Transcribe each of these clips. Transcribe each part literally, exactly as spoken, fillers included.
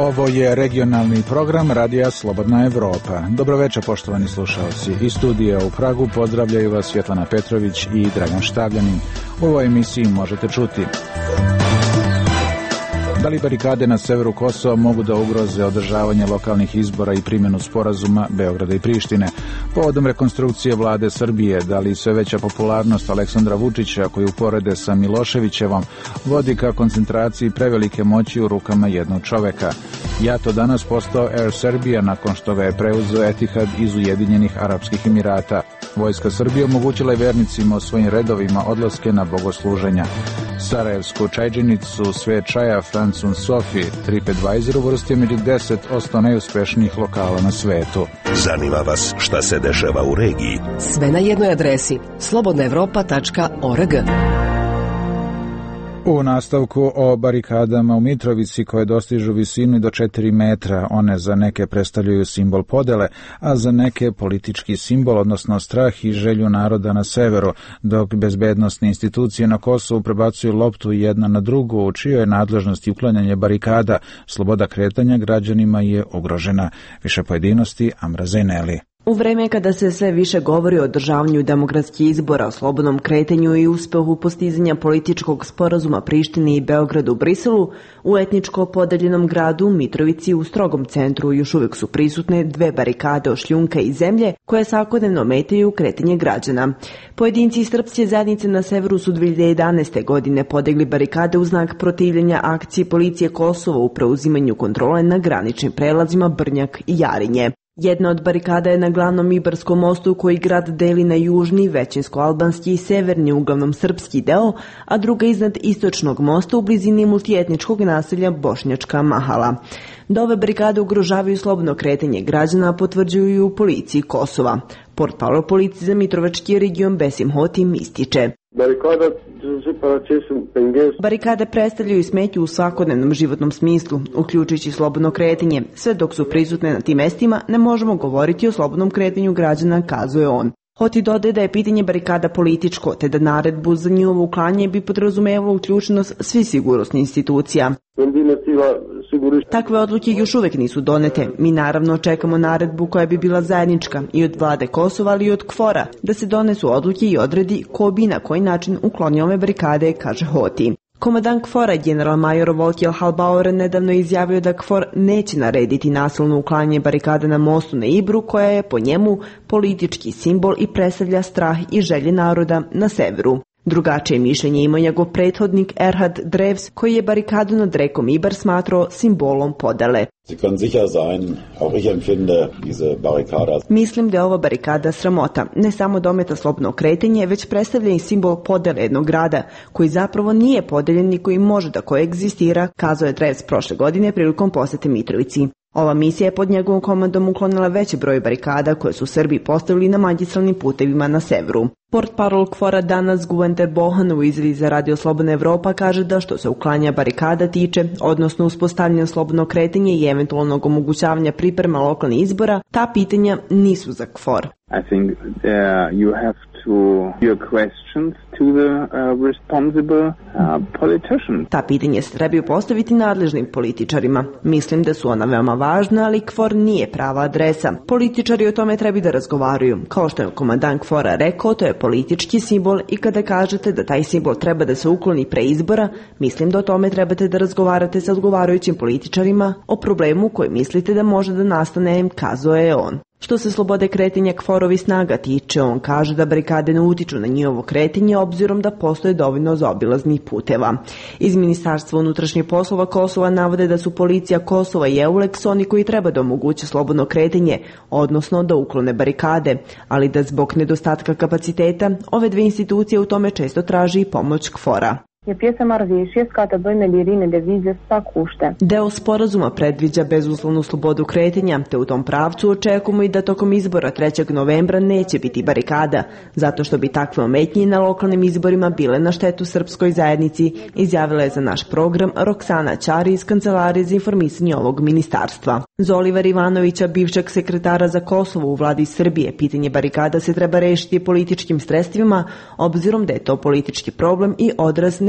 Ovo je regionalni program Radija Slobodna Evropa. Dobroveče, poštovani slušalci. Iz studija u Pragu pozdravljaju vas Svetlana Petrović i Dragan Štavljanin. U ovoj emisiji možete čuti: da li barikade na severu Kosova mogu da ugroze održavanje lokalnih izbora i primjenu sporazuma Beograda i Prištine? Povodom rekonstrukcije vlade Srbije, da li sve veća popularnost Aleksandra Vučića, koju uporede sa Miloševićevom, vodi ka koncentraciji prevelike moći u rukama jednog čoveka? JAT danas postao Air Serbia nakon što ga je preuzeo Etihad iz Ujedinjenih Arapskih Emirata. Vojska Srbije omogućila je vernicima u svojim redovima odlaske na bogosluženja. Sarajevsku čajđinicu Sve čaja Francun Sofi TripAdvisor uvrstio među deset osto najuspešnijih lokala na svetu. Zanima vas šta se dešava u regiji? Sve na jednoj adresi slobodna evropa tačka org. U nastavku o barikadama u Mitrovici koje dostižu visinu do četiri metra. One za neke predstavljaju simbol podele, a za neke politički simbol, odnosno strah i želju naroda na severu, dok bezbednosne institucije na Kosovu prebacuju loptu jedna na drugu, u čijoj je nadležnosti uklanjanje barikada. Sloboda kretanja građanima je ugrožena. Više pojedinosti Amra Zaineli. U vreme kada se sve više govori o održavanju demokratskih izbora, o slobodnom kretanju i uspehu postizanja političkog sporazuma Prištine i Beogradu u Briselu, u etničko podeljenom gradu Mitrovici u strogom centru još uvek su prisutne dve barikade od šljunka i zemlje koje svakodnevno ometaju kretanje građana. Pojedinci iz srpske zajednice na severu su dve hiljade jedanaeste. godine podigli barikade u znak protivljenja akcije policije Kosova u preuzimanju kontrole na graničnim prelazima Brnjak i Jarinje. Jedna od barikada je na glavnom Ibarskom mostu koji grad deli na južni, većinsko-albanski i severni, uglavnom srpski deo, a druga iznad istočnog mosta u blizini multietničkog naselja Bošnjačka Mahala. Da ove barikade ugrožavaju slobodno kretanje građana potvrđuju u policiji Kosova. Portparol policije za Mitrovački region Besim Hotim ističe: barikade predstavljaju smetnju u svakodnevnom životnom smislu, uključujući slobodno kretanje. Sve dok su prisutne na tim mestima, ne možemo govoriti o slobodnom kretanju građana, kazuje on. Hoti dodaje da je pitanje barikada političko, te da naredbu za njihovo uklanjanje bi podrazumevalo uključenost svih sigurnosnih institucija. Takve odluke još uvek nisu donete. Mi naravno čekamo naredbu koja bi bila zajednička i od vlade Kosova, ali i od KFOR-a, da se donesu odluke i odredi ko bi na koji način uklonio ove barikade, kaže Hoti. Komandant KFOR-a, general major Volkil Halbauer, nedavno je izjavio da KFOR neće narediti nasilno uklanjanje barikada na mostu na Ibru, koja je po njemu politički simbol i predstavlja strah i želje naroda na severu. Drugačije mišljenje ima njegov prethodnik Erhard Drevs, koji je barikadu nad rekom Ibar smatrao simbolom podele. Mislim da je ova barikada sramota. Ne samo dometa slobodno kretanje, već predstavlja i simbol podele jednog grada, koji zapravo nije podeljen i koji može da koegzistira, kazao je Drevs prošle godine prilikom posete Mitrovici. Ova misija je pod njegovom komandom uklonila veći broj barikada koje su Srbi postavili na magistralnim putevima na severu. Portparol KFOR-a danas Guenter Bohan u izjavi za Radio Slobodna Evropa kaže da što se uklanja barikada tiče, odnosno uspostavljanja slobodno kretanje i eventualnog omogućavanja priprema lokalnih izbora, ta pitanja nisu za KFOR. I think uh, you have to your questions to the uh, responsible uh, politicians. Ta pitanja se trebaju postaviti nadležnim političarima. Mislim da su ona veoma važna, ali KFOR nije prava adresa. Političari o tome trebaju da razgovaraju. Kao što je komandant KFOR-a rekao, to je politički simbol i kada kažete da taj simbol treba da se ukloni pre izbora, mislim da o tome trebate da razgovarate sa odgovarajućim političarima o problemu koji mislite da može da nastane, kazao je on. Što se slobode kretanja KFOR-ovi snaga tiče, on kaže da barikade ne utiču na njihovo kretanje obzirom da postoje dovoljno zaobilaznih puteva. Iz Ministarstva unutrašnjih poslova Kosova navode da su policija Kosova i EULEX oni koji treba da omoguće slobodno kretanje, odnosno da uklone barikade, ali da zbog nedostatka kapaciteta ove dve institucije u tome često traži i pomoć KFOR-a. Je pjesë marrëveshjes ka të bëjë me lirinë e lëvizjes pa kushte. Deo sporazuma predviđa bezuslovnu slobodu kretanja, te u tom pravcu očekujemo i da tokom izbora trećeg novembra neće biti barikada, zato što bi takve ometnje na lokalnim izborima bile na štetu srpskoj zajednici, izjavila je za naš program Roksana Ćari iz Kancelarije za informisanje ovog ministarstva. Za Olivera Ivanovića, bivšeg sekretara za Kosovo u vladi Srbije, pitanje barikada se treba rešiti političkim sredstvima, obzirom da je to politički problem i odraz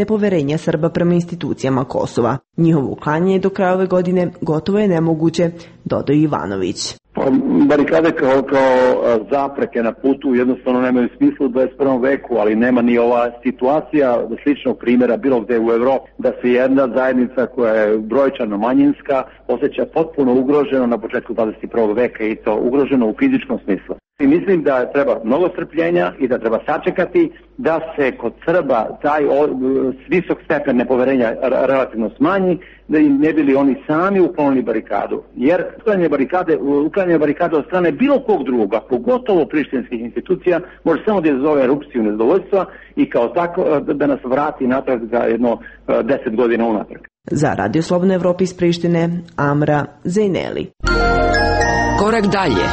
nepoverenja Srba prema institucijama Kosova. Njihovo uklanjanje do kraja ove godine gotovo je nemoguće, dodao Ivanović. Pa, barikade kao, kao zapreke na putu jednostavno nemaju smisla u dvadeset prvom veku, ali nema ni ova situacija sličnog primjera bilo gde u Evropi, da se jedna zajednica koja je brojčano manjinska osjeća potpuno ugroženo na početku dvadeset prvog veka i to ugroženo u fizičkom smislu. I mislim da treba mnogo strpljenja i da treba sačekati da se kod Srba taj visok stepen nepoverenja relativno smanji, da im ne bili oni sami uklonili barikadu. Jer uklanjanje barikade, uklanjanje barikade od strane bilo kog drugoga, pogotovo prištinskih institucija, može samo da izazove erupciju nezadovoljstva i kao tako da nas vrati natrag za jedno deset godina unatrag. Za Radio Slobodna Evropa iz Prištine, Amra Zejneli. Korak dalje.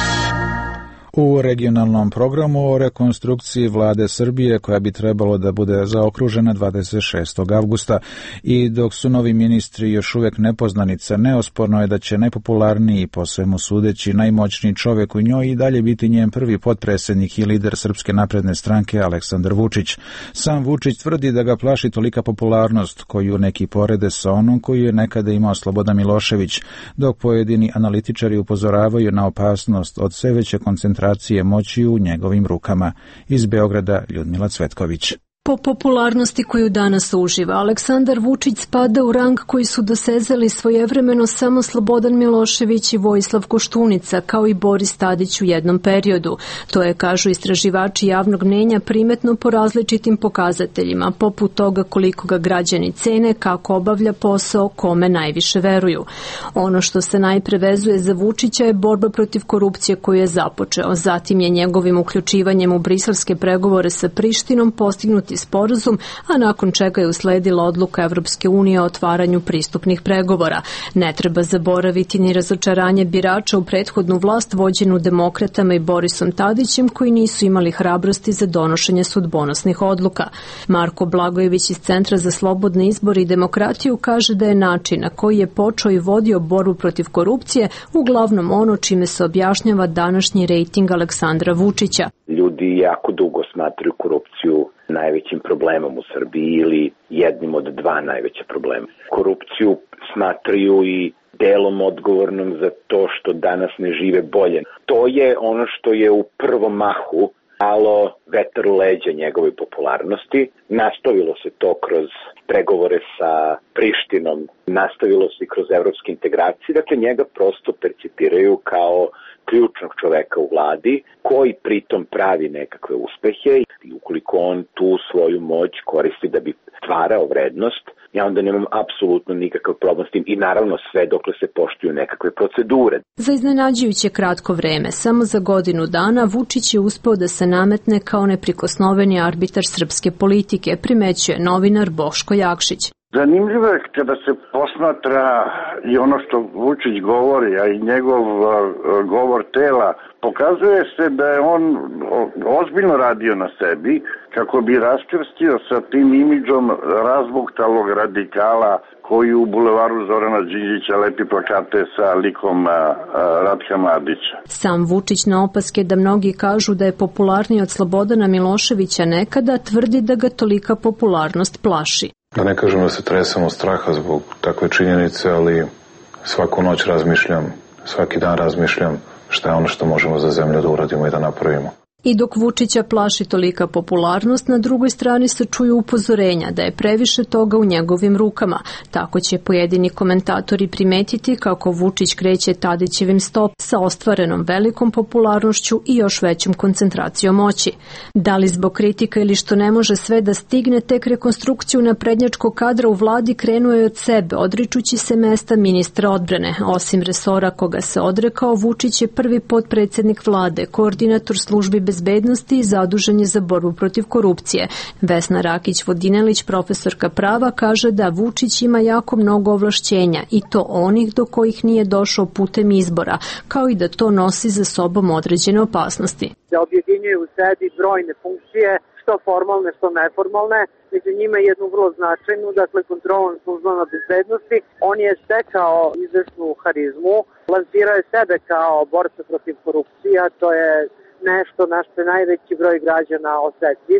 U regionalnom programu o rekonstrukciji vlade Srbije, koja bi trebalo da bude zaokružena dvadeset šestog avgusta, i dok su novi ministri još uvek nepoznanica, neosporno je da će najpopularniji, po svemu sudeći, najmoćniji čovek u njoj i dalje biti njen prvi potpredsjednik i lider Srpske napredne stranke Aleksandar Vučić. Sam Vučić tvrdi da ga plaši tolika popularnost, koju neki porede sa onom koju je nekada imao Slobodan Milošević, dok pojedini analitičari upozoravaju na opasnost od sve veće koncentracije moći u njegovim rukama. Iz Beograda Ljudmila Cvetković. Po popularnosti koju danas uživa, Aleksandar Vučić spada u rang koji su dosezali svojevremeno samo Slobodan Milošević i Vojislav Koštunica, kao i Boris Tadić u jednom periodu. To je, kažu istraživači javnog mnjenja, primetno po različitim pokazateljima, poput toga koliko ga građani cene, kako obavlja posao, kome najviše veruju. Ono što se najpre vezuje za Vučića je borba protiv korupcije koju je započeo. Zatim je njegovim uključivanjem u briselske pregovore sa Prištinom postignuti sporazum, a nakon čega je usledila odluka Evropske unije o otvaranju pristupnih pregovora. Ne treba zaboraviti ni razočaranje birača u prethodnu vlast vođenu demokratama i Borisom Tadićem, koji nisu imali hrabrosti za donošenje sudbonosnih odluka. Marko Blagojević iz Centra za slobodne izbore i demokratiju kaže da je način na koji je počeo i vodio borbu protiv korupcije uglavnom ono čime se objašnjava današnji rejting Aleksandra Vučića. Ljudi jako dugo smatraju korupciju najvećim problemom u Srbiji ili jednim od dva najveća problema. Korupciju smatraju i delom odgovornom za to što danas ne žive bolje. To je ono što je u prvom mahu dalo vetar u leđa njegovoj popularnosti. Nastavilo se to kroz pregovore sa Prištinom, nastavilo se kroz evropske integracije. Dakle, njega prosto percipiraju kao ključnog čoveka u vladi, koji pritom pravi nekakve uspehe i ukoliko on tu svoju moć koristi da bi stvarao vrednost, ja onda nemam apsolutno nikakav problem s tim i naravno sve dokle se poštuju nekakve procedure. Za iznenađujuće kratko vreme, samo za godinu dana, Vučić je uspeo da se nametne kao neprikosnoveni arbitar srpske politike, primećuje novinar Boško Jakšić. Zanimljivo je kada se posmatra i ono što Vučić govori, a i njegov uh, govor tela, pokazuje se da je on ozbiljno radio na sebi kako bi raskrstio sa tim imidžom razbuktalog radikala koji u bulevaru Zorana Đinđića lepi plakate sa likom uh, Ratka Mladića. Sam Vučić na opaske da mnogi kažu da je popularniji od Slobodana Miloševića nekada, tvrdi da ga tolika popularnost plaši. Da ne kažem da se tresam od straha zbog takve činjenice, ali svaku noć razmišljam, svaki dan razmišljam šta je ono što možemo za zemlju da uradimo i da napravimo. I dok Vučića plaši tolika popularnost, na drugoj strani se čuju upozorenja da je previše toga u njegovim rukama. Tako će pojedini komentatori primetiti kako Vučić kreće Tadićevim stop sa ostvarenom velikom popularnošću i još većom koncentracijom moći. Da li zbog kritika ili što ne može sve da stigne, tek rekonstrukciju naprednjačkog kadra u vladi krenuo je od sebe, odričući se mesta ministra odbrane. Osim resora koga se odrekao, Vučić je prvi potpredsjednik vlade, koordinator službi bezbednosti i zadužen je za borbu protiv korupcije. Vesna Rakić-Vodinelić, profesorka prava, kaže da Vučić ima jako mnogo ovlašćenja i to onih do kojih nije došao putem izbora, kao i da to nosi za sobom određene opasnosti. Da objedinjuje u sebi brojne funkcije, što formalne, što neformalne, među njima je jednu vrlo značajnu, dakle kontrolom službama bezbednosti. On je stekao izvesnu harizmu, lansirao je sebe kao borca protiv korupcije, to je nešto na što je najveći broj građana osetljiv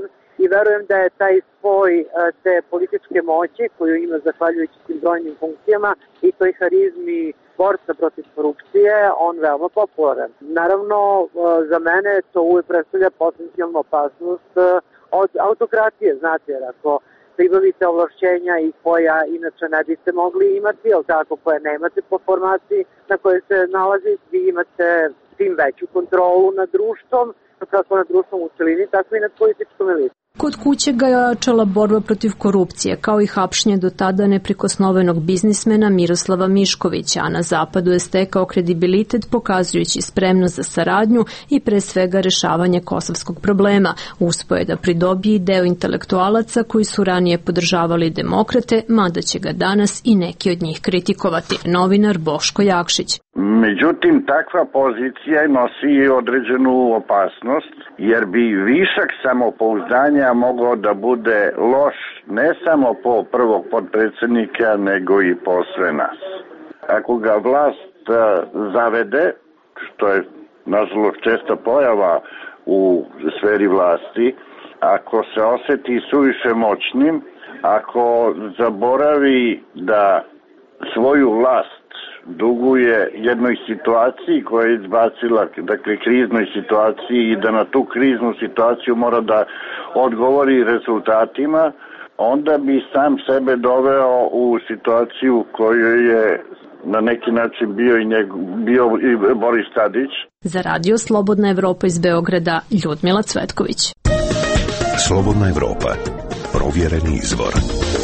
i verujem da je taj spoj te političke moći koju ima zahvaljujući tim brojnim funkcijama i toj harizmi borca protiv korupcije, on veoma popularan. Naravno, za mene to uvijek predstavlja potencijalnu opasnost od autokratije, znate, jer ako pribavite ovlašćenja i koja inače ne biste mogli imati, ali tako koje nemate po formaciji na kojoj se nalazi, vi imate tim veću kontrolu nad društvom, kako nad društvom u celini, tako i nad političkom elitom. Kod kuće ga je jačala borba protiv korupcije, kao i hapšnje do tada neprikosnovenog biznismena Miroslava Miškovića, a na zapadu je stekao kredibilitet pokazujući spremnost za saradnju i pre svega rešavanje kosovskog problema. Uspeo je da pridobije deo intelektualaca koji su ranije podržavali demokrate, mada će ga danas i neki od njih kritikovati. Novinar Boško Jakšić. Međutim, takva pozicija nosi određenu opasnost, jer bi višak samopouzdanja mogao da bude loš ne samo po prvog potpredsjednika, nego i po sve nas. Ako ga vlast zavede, što je nažalost česta pojava u sferi vlasti, ako se osjeti suviše moćnim, ako zaboravi da svoju vlast duguje jednoj situaciji koja je izbacila, dakle kriznoj situaciji, i da na tu kriznu situaciju mora da odgovori rezultatima, onda bi sam sebe doveo u situaciju koju je na neki način bio i, njeg, bio i Boris Tadić. Za radio Slobodna Evropa iz Beograda, Ljudmila Cvetković. Slobodna Evropa, provjereni izvor.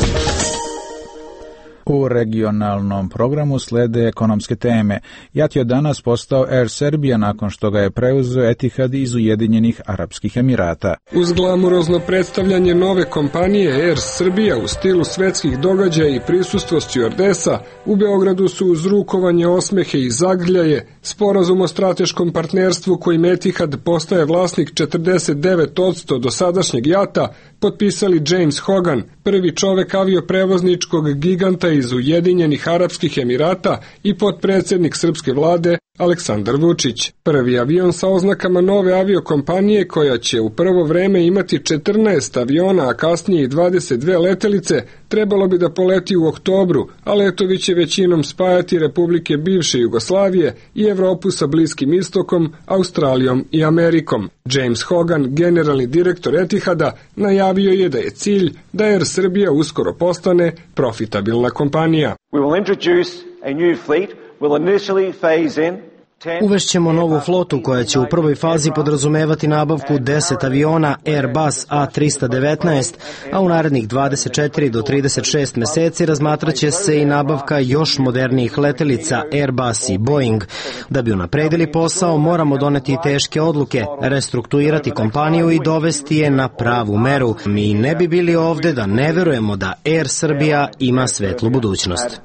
U regionalnom programu slede ekonomske teme. JAT je danas postao Air Serbia nakon što ga je preuzeo Etihad iz Ujedinjenih Arapskih Emirata. Uz glamurozno predstavljanje nove kompanije Air Serbia u stilu svetskih događaja i prisustvo stjuardesa, u Beogradu su uz rukovanje, osmehe i zagrljaje sporazum o strateškom partnerstvu kojim Etihad postaje vlasnik četrdeset devet posto dosadašnjeg JAT-a potpisali James Hogan, prvi čovek avioprevozničkog giganta iz Ujedinjenih Arapskih Emirata, i potpredsjednik srpske vlade Aleksandar Vučić. Prvi avion sa oznakama nove aviokompanije, koja će u prvo vreme imati četrnaest aviona, a kasnije i dvadeset dve letelice, trebalo bi da poleti u oktobru, a letovi će većinom spajati republike bivše Jugoslavije i Evropu sa Bliskim istokom, Australijom i Amerikom. James Hogan, generalni direktor Etihada, najavio je da je cilj da Air Serbia uskoro postane profitabilna kompanija. We will introduce a new fleet. We'll initially phase in Uvešćemo novu flotu koja će u prvoj fazi podrazumevati nabavku deset aviona Airbus A trista devetnaest, a u narednih dvadeset četiri do trideset šest meseci razmatraće se i nabavka još modernijih letelica Airbus i Boeing. Da bi unapredili posao, moramo doneti teške odluke, restrukturirati kompaniju i dovesti je na pravu meru. Mi ne bi bili ovde da ne verujemo da Air Serbia ima svetlu budućnost.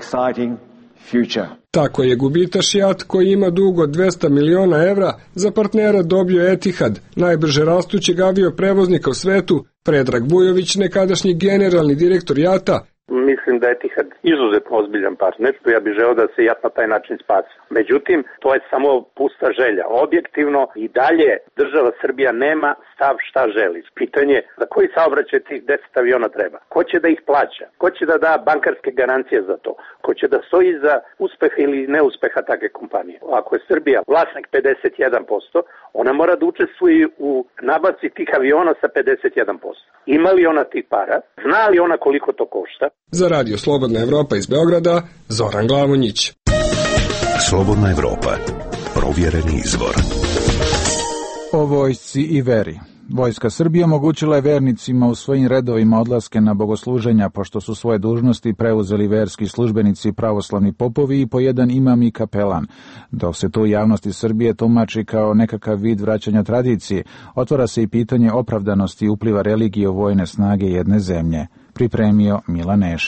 Tako je gubitaš JAT, koji ima dug od dvesta miliona evra, za partnera dobio Etihad, najbrže rastućeg avioprevoznika u svetu. Predrag Bujović, nekadašnji generalni direktor JAT-a, mislim da je Etihad izuzetno ozbiljan partner, što ja bih želeo da se JAT na taj način spasi. Međutim, to je samo pusta želja. Objektivno i dalje država Srbija nema stav šta želi. Pitanje za koji saobraćaj tih deset aviona treba? Ko će da ih plaća? Ko će da da bankarske garancije za to? Ko će da stoji za uspeha ili neuspeha takve kompanije? Ako je Srbija vlasnik pedeset jedan posto, ona mora da učestvuje u nabavci tih aviona sa pedeset jedan posto. Ima li ona tih para? Zna li ona koliko to košta? Za radio Slobodna Evropa iz Beograda, Zoran Glavonjić. Slobodna Evropa, provjereni izvor. O vojsci i veri. Vojska Srbije omogućila je vernicima u svojim redovima odlaske na bogosluženja, pošto su svoje dužnosti preuzeli verski službenici, pravoslavni popovi i po jedan imam i kapelan. Dok se to u javnosti Srbije tumači kao nekakav vid vraćanja tradicije, otvara se i pitanje opravdanosti upliva religije u vojne snage jedne zemlje. Pripremio Milan Nešić.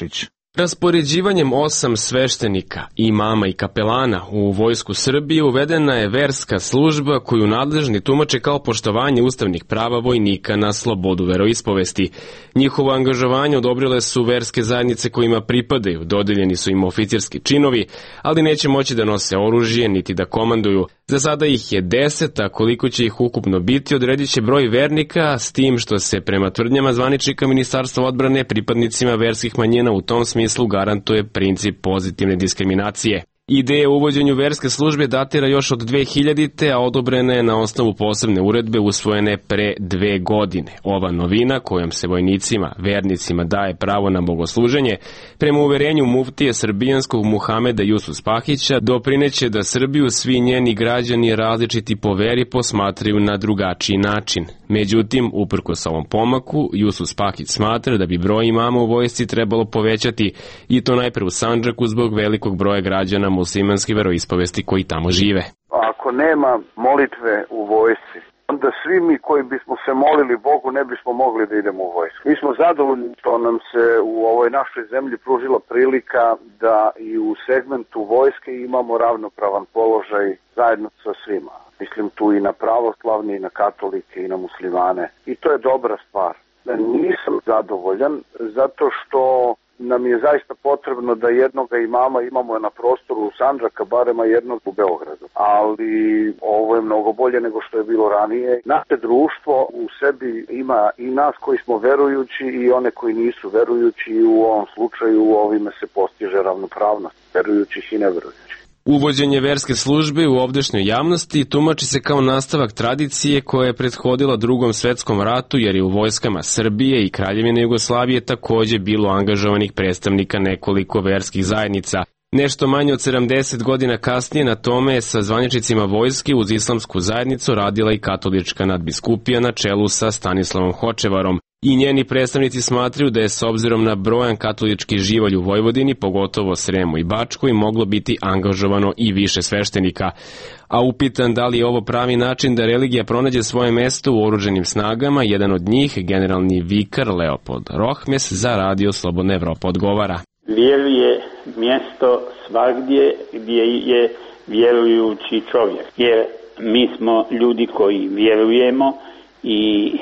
Raspoređivanjem osam sveštenika, imama i kapelana u Vojsku Srbije uvedena je verska služba koju nadležni tumače kao poštovanje ustavnih prava vojnika na slobodu veroispovesti. Njihovo angažovanje odobrile su verske zajednice kojima pripadaju, dodeljeni su im oficirski činovi, ali neće moći da nose oružje niti da komanduju. Za sada ih je deset, a koliko će ih ukupno biti odredit će broj vernika, s tim što se prema tvrdnjama zvaničnika Ministarstva odbrane pripadnicima verskih manjina u tom smislu garantuje princip pozitivne diskriminacije. Ideja o uvođenju verske službe datira još od dve hiljadite. a odobrena je na osnovu posebne uredbe usvojene pre dve godine. Ova novina kojom se vojnicima, vernicima daje pravo na bogosluženje, prema uverenju muftije srbijanskog Muhameda Jusuf Pahića, doprineće da Srbiju svi njeni građani različiti po veri posmatraju na drugačiji način. Međutim, uprkos ovom pomaku, Jusuf Pahić smatra da bi broj imama u vojsci trebalo povećati, i to najpre u Sandžaku zbog velikog broja građana muslimanske veroispovesti koji tamo žive. Ako nema molitve u vojsci, onda svi mi koji bismo se molili Bogu ne bismo mogli da idemo u vojsku. Mi smo zadovoljni što nam se u ovoj našoj zemlji pružila prilika da i u segmentu vojske imamo ravnopravan položaj zajedno sa svima. Mislim tu i na pravoslavne, i na katolike, i na muslimane. I to je dobra stvar. Nisam zadovoljan zato što nam je zaista potrebno da jednoga imama imamo na prostoru Sandžaka, barema jednog u Beogradu. Ali ovo je mnogo bolje nego što je bilo ranije. Naše društvo u sebi ima i nas koji smo verujući i one koji nisu verujući, i u ovom slučaju ovime se postiže ravnopravnost verujućih i neverujućih. Uvođenje verske službe u ovdašnjoj javnosti tumači se kao nastavak tradicije koja je prethodila Drugom svetskom ratu, jer je u vojskama Srbije i Kraljevine Jugoslavije takođe bilo angažovanih predstavnika nekoliko verskih zajednica. Nešto manje od sedamdeset godina kasnije na tome je sa zvaničnicima vojske uz islamsku zajednicu radila i katolička nadbiskupija na čelu sa Stanislavom Hočevarom. I njeni predstavnici smatraju da je s obzirom na brojan katolički živalj u Vojvodini, pogotovo Sremu i Bačkoj, moglo biti angažovano i više sveštenika. A upitan da li je ovo pravi način da religija pronađe svoje mesto u oruženim snagama, jedan od njih, generalni vikar Leopold Rohmes, za Radio Slobodna Evropa odgovara. Vjeru je mjesto svagdje gdje je vjerujući čovjek, jer mi smo ljudi koji vjerujemo i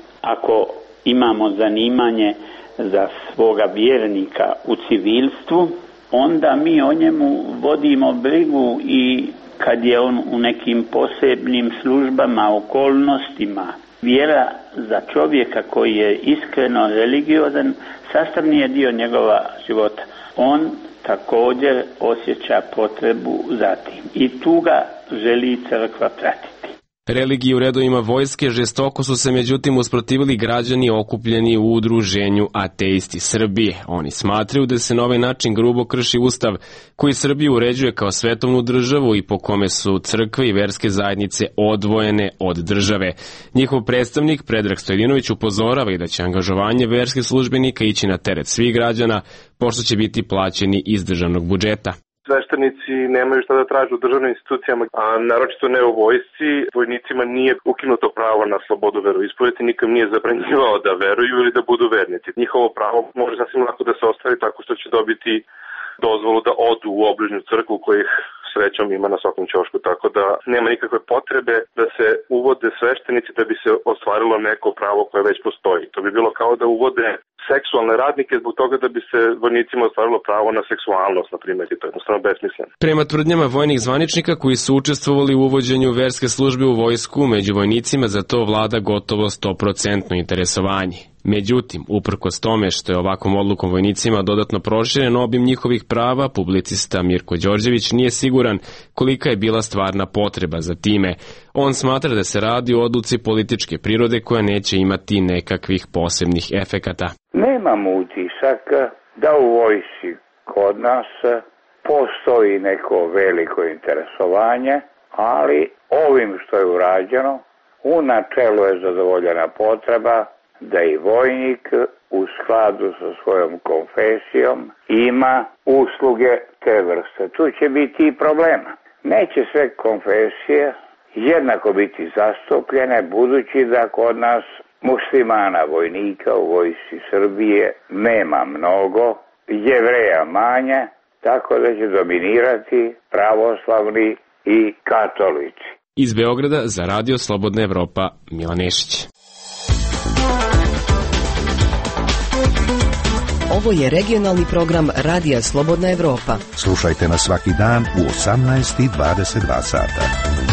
ako imamo zanimanje za svoga vjernika u civilstvu, onda mi o njemu vodimo brigu i kad je on u nekim posebnim službama, okolnostima. Vjera za čovjeka koji je iskreno religiozan sastavni je dio njegova života. On također osjeća potrebu za tim i tu ga želi crkva pratiti. Religiji u redovima vojske žestoko su se međutim usprotivili građani okupljeni u udruženju Ateisti Srbije. Oni smatraju da se na ovaj način grubo krši ustav koji Srbiju uređuje kao svetovnu državu i po kome su crkve i verske zajednice odvojene od države. Njihov predstavnik Predrag Stojadinović upozorava i da će angažovanje verskih službenika ići na teret svih građana, pošto će biti plaćeni iz državnog budžeta. Sveštenici nemaju šta da traže u državnim institucijama, a naročito ne u vojsci. Vojnicima nije ukinuto pravo na slobodu veroispovesti, nikom nije zabranjivao da veruju ili da budu vernici. Njihovo pravo može sasvim lako da se ostvari tako što će dobiti dozvolu da odu u obližnju crkvu kojih srećom ima na svakom ćošku, tako da nema nikakve potrebe da se uvode sveštenici da bi se ostvarilo neko pravo koje već postoji. To bi bilo kao da uvode seksualne radnike zbog toga da bi se vojnicima ostvarilo pravo na seksualnost, na primjer, i to je jednostavno besmisleno. Prema tvrdnjama vojnih zvaničnika koji su učestvovali u uvođenju verske službe u vojsku, među vojnicima za to vlada gotovo sto posto interesovanje. Međutim, uprkos tome što je ovakvom odlukom vojnicima dodatno proširen obim njihovih prava, publicista Mirko Đorđević nije siguran kolika je bila stvarna potreba za time. On smatra da se radi o odluci političke prirode koja neće imati nekakvih posebnih efekata. Nemam utisak da u vojsci kod nas postoji neko veliko interesovanje, ali ovim što je urađeno, u načelu je zadovoljena potreba da i vojnik u skladu sa svojom konfesijom ima usluge te vrste. Tu će biti i problema. Neće sve konfesije jednako biti zastupljene, budući da kod nas muslimana vojnika u vojsci Srbije nema mnogo, Jevreja manje, tako da će dominirati pravoslavni i katolici. Iz Beograda za Radio Slobodna Evropa, Milan Nešić. Ovo je regionalni program Radija Slobodna Evropa. Slušajte nas svaki dan u osamnaest i dvadeset dva sata.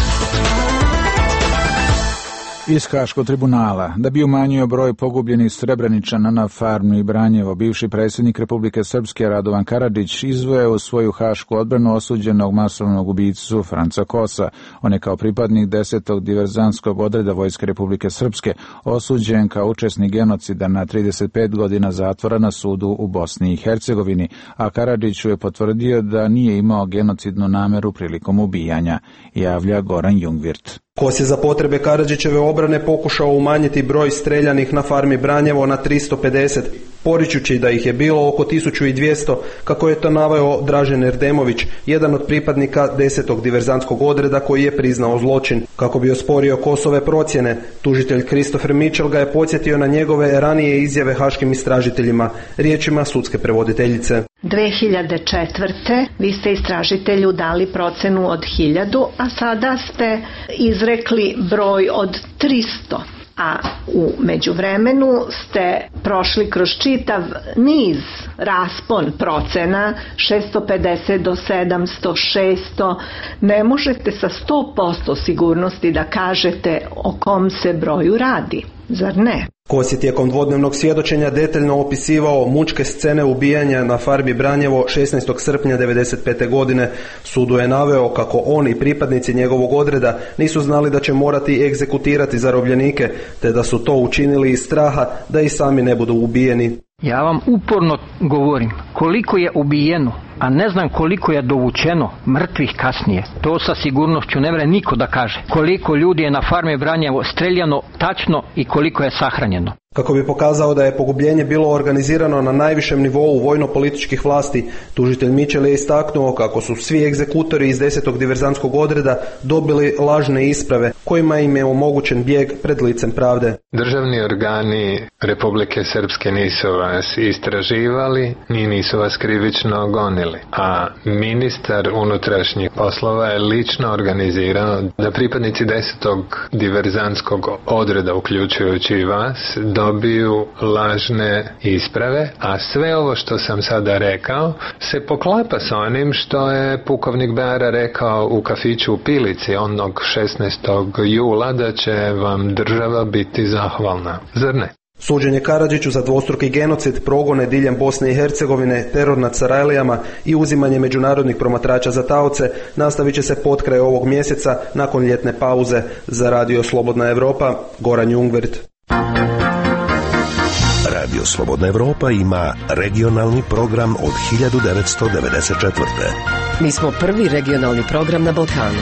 Iz Haškog tribunala. Da bi umanjio broj pogubljenih Srebreničana na farmi Branjevo, bivši predsjednik Republike Srpske Radovan Karadžić izdvojio u svoju hašku odbranu osuđenog masovnog ubicu Franca Kosa. On je kao pripadnik desetog diverzantskog odreda Vojske Republike Srpske osuđen kao učesnik genocida na trideset pet godina zatvora na sudu u Bosni i Hercegovini, a Karadžiću je potvrdio da nije imao genocidnu nameru prilikom ubijanja, javlja Goran Jungvirt. Kos je za potrebe Karadžićeve obrane pokušao umanjiti broj streljanih na farmi Branjevo na tristo pedeset, poričući da ih je bilo oko tisuću dvjesto, kako je to naveo Dražen Erdemović, jedan od pripadnika desetog diverzantskog odreda koji je priznao zločin. Kako bi osporio Kosove procjene, tužitelj Christopher Mitchell ga je podsjetio na njegove ranije izjave haškim istražiteljima, riječima sudske prevoditeljice. dve hiljade četvrte. vi ste istražitelju dali procenu od hiljadu, a sada ste izrekli broj od tristo. A u međuvremenu ste prošli kroz čitav niz raspon procena, šesto pedeset do sedamsto, šesto. Ne možete sa sto posto sigurnosti da kažete o kom se broju radi, zar ne? Kos je tijekom dvodnevnog svjedočenja detaljno opisivao mučke scene ubijanja na farmi Branjevo šesnaestog srpnja devedeset pete. godine. Sudu je naveo kako on i pripadnici njegovog odreda nisu znali da će morati egzekutirati zarobljenike, te da su to učinili iz straha da i sami ne budu ubijeni. Ja vam uporno govorim koliko je ubijeno, a ne znam koliko je dovučeno mrtvih kasnije. To sa sigurnošću ne vre niko da kaže. Koliko ljudi je na farmi Branjevo streljano tačno i koliko je sahranjeno. Kako bi pokazao da je pogubljenje bilo organizirano na najvišem nivou vojno-političkih vlasti, tužitelj Mitchell je istaknuo kako su svi egzekutori iz desetog diverzantskog odreda dobili lažne isprave kojima im je omogućen bijeg pred licem pravde. Državni organi Republike Srpske nisu vas istraživali, ni nisu vas krivično gonili, a ministar unutrašnjih poslova je lično organizirao da pripadnici desetog diverzantskog odreda, uključujući i vas, dobiju lažne isprave, a sve ovo što sam sada rekao se poklapa sa onim što je pukovnik Beara rekao u kafiću u Pilici onog šesnaestog jula da će vam država biti zahvalna. Zar ne? Suđenje Karadžiću za dvostruki genocid, progone diljem Bosne i Hercegovine, teror nad Sarajlijama i uzimanje međunarodnih promatrača za taoce nastavit će se potkraj ovog mjeseca nakon ljetne pauze. Za Radio Slobodna Evropa, Goran Jungvirt. Radio Slobodna Evropa ima regionalni program od hiljadu devetsto devedeset četvrte. Mi smo prvi regionalni program na Balkanu.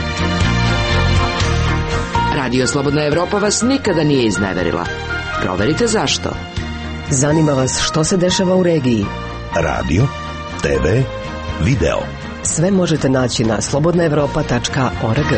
Radio Slobodna Evropa vas nikada nije izneverila. Proverite zašto. Zanima vas što se dešava u regiji. Radio, te ve, video. Sve možete naći na slobodna evropa tačka org.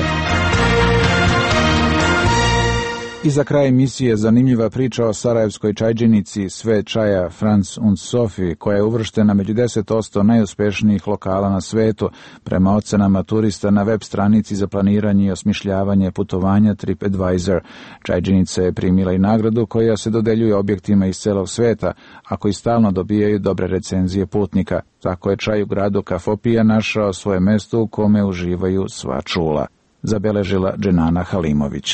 I za kraj emisije zanimljiva priča o sarajevskoj čajđinici Sve čaja Franz und Sophie, koja je uvrštena među deset posto najuspješnijih lokala na svetu prema ocenama turista na web stranici za planiranje i osmišljavanje putovanja TripAdvisor. Čajđinica je primila i nagradu koja se dodeljuje objektima iz celog sveta, a koji stalno dobijaju dobre recenzije putnika. Tako je čaj u gradu Kafopija našao svoje mjesto u kome uživaju sva čula. Zabeležila Dženana Halimović.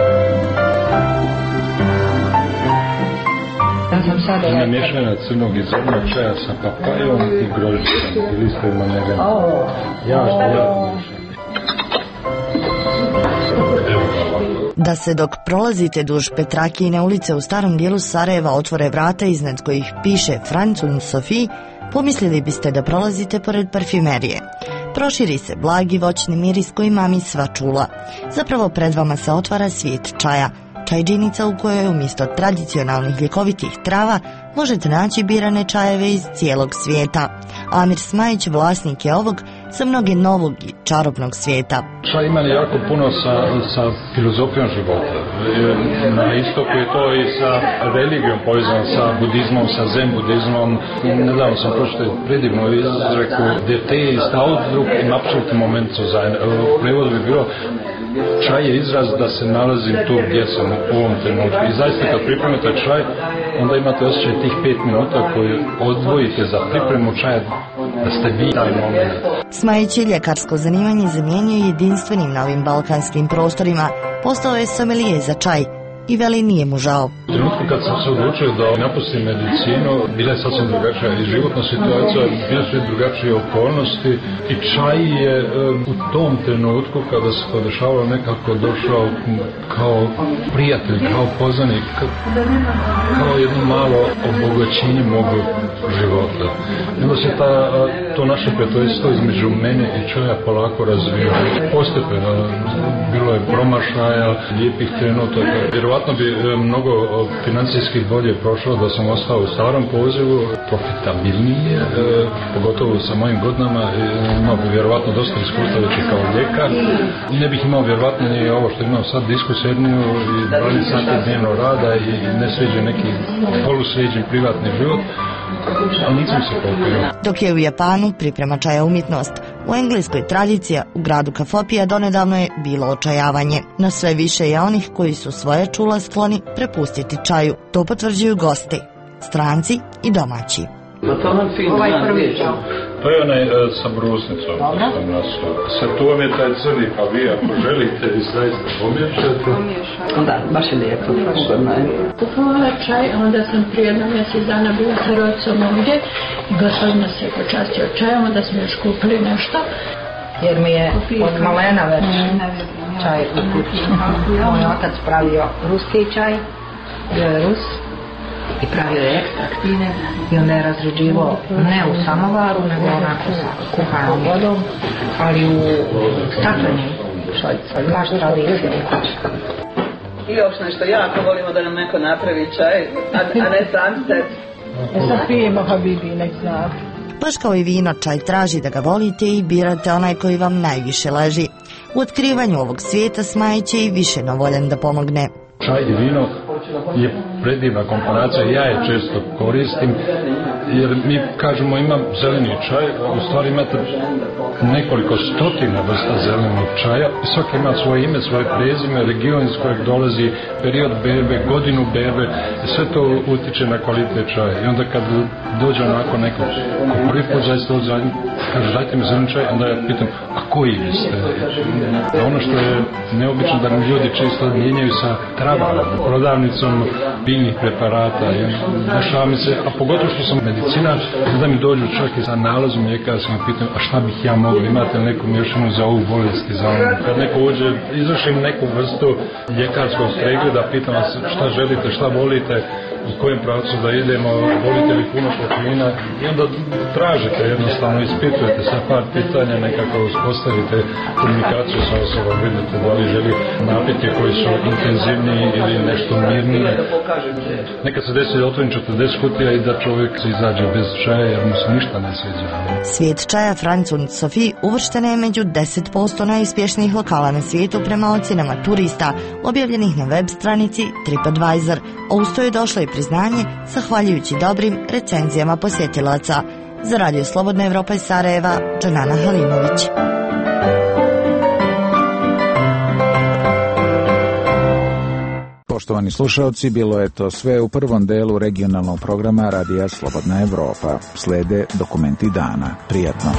Ima mješana crnog i zrnog čaja sa papajom i grožđicom i listovima negana. Jako, jako. Da se dok prolazite duž Petrakijine ulice u starom dijelu Sarajeva otvore vrata iznad kojih piše Franz und Sophie, pomislili biste da prolazite pored parfimerije. Proširi se blagi voćni miris koji mami sva čula. Zapravo pred vama se otvara svijet čaja. Čajđinica u kojoj umjesto tradicionalnih ljekovitih trava možete naći birane čajeve iz cijelog svijeta. Amir Smajić vlasnik je ovog za mnoge novog i čarobnog svijeta. Čaj ima jako puno sa, sa filozofijom života. Na istoku je to i sa religijom povezano, sa budizmom, sa zen budizmom. Nedavno sam pročitao predivnu izreku der Tee ist Ausdruck im absoluten Moment zu sein. U prevodu bi bilo čaj je izraz da se nalazim tu gdje sam u ovom trenutku. I zaista kad pripremite čaj, onda imate osjećaj tih pet minuta koje odvojite za pripremu čaja, da ste vi taj moment. Smajić je ljekarsko zanimanje zamijenio jedinstvenim na ovim balkanskim prostorima. Postao je somelije za čaj i veli nije mu žao. U trenutku kad sam se odlučio da napustim medicinu, bila je sasvim drugačija i životna situacija, bile su drugačije okolnosti i čaj je u tom trenutku kada se to dešavalo nekako došao kao prijatelj, kao poznanik, kao jedno malo obogaćenje mog života. I onda se ta, to naše prijateljstvo između mene i čaja polako razvija. Postepeno bilo je promašaja, lijepih trenutaka. Vjerovatno bi mnogo financijski bolje prošlo da sam ostao u starom pozivu, profitabilnije, pogotovo sa mojim godinama, imao bi vjerovatno dosta iskustva već kao ljekar. Ne bih imao vjerovatno ni ovo što imam sad, diskuserniju i dvanaest sati dnevno rada i nesređen neki polusređen privatni život. Ali nisam se popio. Dok je u Japanu priprema čaja umjetnost, u Engleskoj tradicija u gradu Kafopija donedavno je bilo očajavanje. No sve više je onih koji su svoje čula skloni prepustiti čaju. To potvrđuju gosti, stranci i domaći. Ovaj prvi čao. To je onaj e, sa brusnicom. Sad tu vam je taj crni, pa vi ako želite i zaista pomiješate. Da, baš je lijepo. Kupovala čaj, onda sam prije jedno mjesec dana bila sa rodicom ovdje i gospodin nas je počastio čajem, onda smo još kupili nešto. Jer mi je od malena već čaj u kući. Moj otac pravio ruski čaj, bio je Rus. I pravio je ekstrakt i onda je razređivao ne u samovaru, nego onako sa kuhanom vodom, ali u staklenim šoljicama, baš tradicija u kući. I još nešto, jako volimo da nam neko napravi čaj, a, a ne sam se. E sad pijemo Habibi, nek zna. Baš kao i vino, čaj traži da ga volite i birate onaj koji vam najviše leži. U otkrivanju ovog svijeta Smajić je i više no voljan da pomogne. Čaj i vino je predivna kombinacija, ja je često koristim, jer mi kažemo imam zeleni čaj, u stvari imate nekoliko stotina vrsta zelenog čaja, svaki ima svoje ime, svoje prezime, region iz kojeg dolazi, period berbe, godinu berbe, sve to utiče na kvalitet čaja. I onda kad dođe onako neko ko prvi put zaista od zadnji, kaže dajte mi zeleni čaj, onda ja pitam, a koji vi ste? Ono što je neobično da mi ljudi često mijenjaju sa travama, prodavnicom biljnih preparata. Dešava mi se, a pogotovo što sam medicinar, da mi dođu čak i sa nalazom ljekarskim i pitam, a šta bih ja mogao, imate neku mješanu za ovu bolest i za ovu. Kad neko uđe, izvršim neku vrstu ljekarskog pregleda, pitam vas šta želite, šta volite, u kojem pravcu da idemo, volite li puno proteina i onda tražite jednostavno, ispitujete sa par pitanja, nekako uspostavite komunikaciju sa osobom, vidite da li želi napiti koji su intenzivniji ili nešto mirnije. Nekad se desi da otvorim četrdeset kutija i da čovjek se izađe bez čaja jer mu se ništa ne sviđa. Svijet čaja Franz und Sophie uvrštena je među deset posto najuspješnijih lokala na svijetu prema ocjenama turista, objavljenih na web stranici TripAdvisor, a uz to je došlo i priznanje zahvaljujući dobrim recenzijama posjetilaca. Za Radio Slobodna Evropa iz Sarajeva, Džanana Halimović. Poštovani slušalci, bilo je to sve u prvom delu regionalnog programa Radija Slobodna Evropa. Slede dokumenti dana. Prijatno.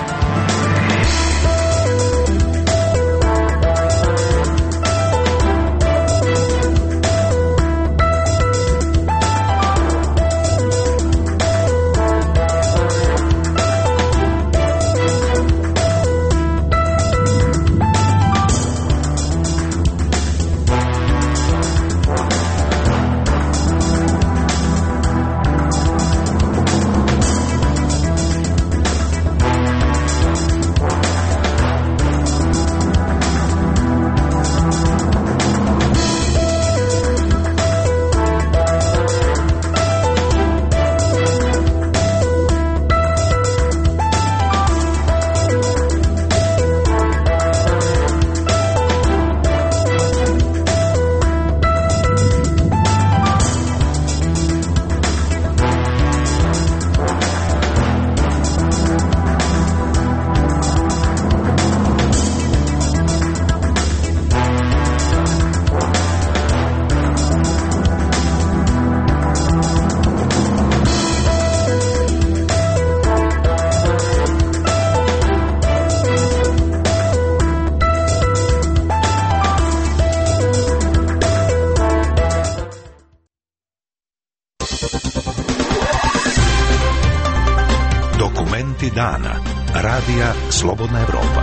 Momenti dana. Radija Slobodna Evropa.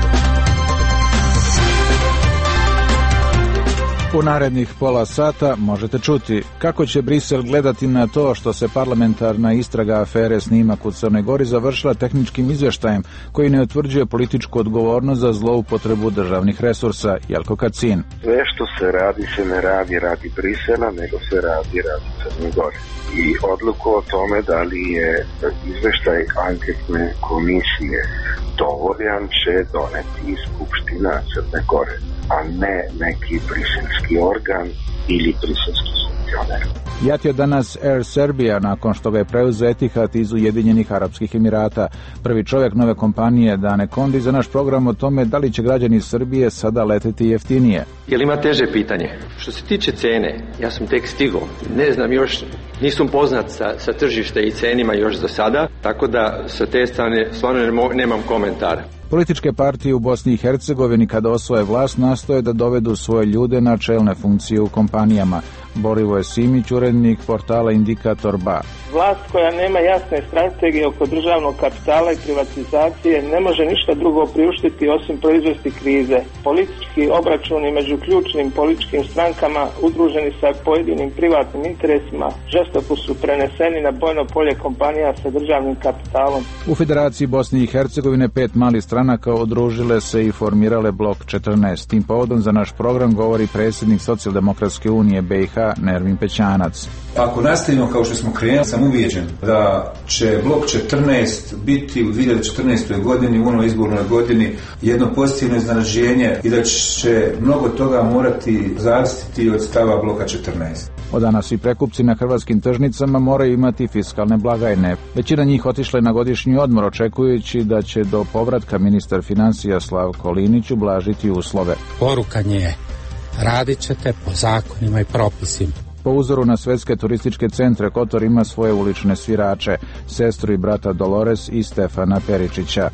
U narednih pola sata možete čuti kako će Brisel gledati na to što se parlamentarna istraga afere Snimak u Crnoj Gori završila tehničkim izveštajem koji ne utvrđuje političku odgovornost za zloupotrebu državnih resursa. Jelko Kacin. Sve što se radi se ne radi radi Brisela, nego se radi radi Crne Gore. I odluku o tome da li je izveštaj anketne komisije dovoljan će doneti Skupština Crne Gore, a ne neki briselski organ ili briselski funkcioner. Jatio danas Air Serbia nakon što ga je preuzeo Etihad iz Ujedinjenih Arapskih Emirata. Prvi čovjek nove kompanije Dane Kondi za naš program o tome da li će građani Srbije sada leteti jeftinije. Jel ima teže pitanje? Što se tiče cene, ja sam tek stigao. Ne znam još, nisam poznat sa, sa tržišta i cenima još za sada, tako da sa te strane stvarno nemam komentara. Političke partije u Bosni i Hercegovini kada osvoje vlast nastoje da dovedu svoje ljude na čelne funkcije u kompanijama. Borivoje Simić, urednik portala Indikator B A. Vlast koja nema jasne strategije oko državnog kapitala i privatizacije ne može ništa drugo priuštiti osim proizvesti krize. Politički obračuni među ključnim političkim strankama udruženi sa pojedinim privatnim interesima žestoko su preneseni na bojno polje kompanija sa državnim kapitalom. U Federaciji Bosne i Hercegovine pet malih stranaka udružile se i formirale blok četrnaest. Tim povodom za naš program govori predsjednik Socijaldemokratske unije B i H Nermin Pećanac. Ako nastavimo kao što smo krenuli, sam uvijeđen da će blok četrnaest biti u dvije hiljade četrnaestoj godini, u onoj izbornoj godini, jedno pozitivno iznenađenje i da će mnogo toga morati zavisiti od stava bloka četrnaest. Od danas i prekupci na hrvatskim tržnicama moraju imati fiskalne blagajne. Većina njih otišla na godišnji odmor očekujući da će do povratka ministar financija Slavko Linić ublažiti uslove. Poruka je: radit ćete po zakonima i propisima. Po uzoru na svetske turističke centre, Kotor ima svoje ulične svirače, sestru i brata Dolores i Stefana Peričića.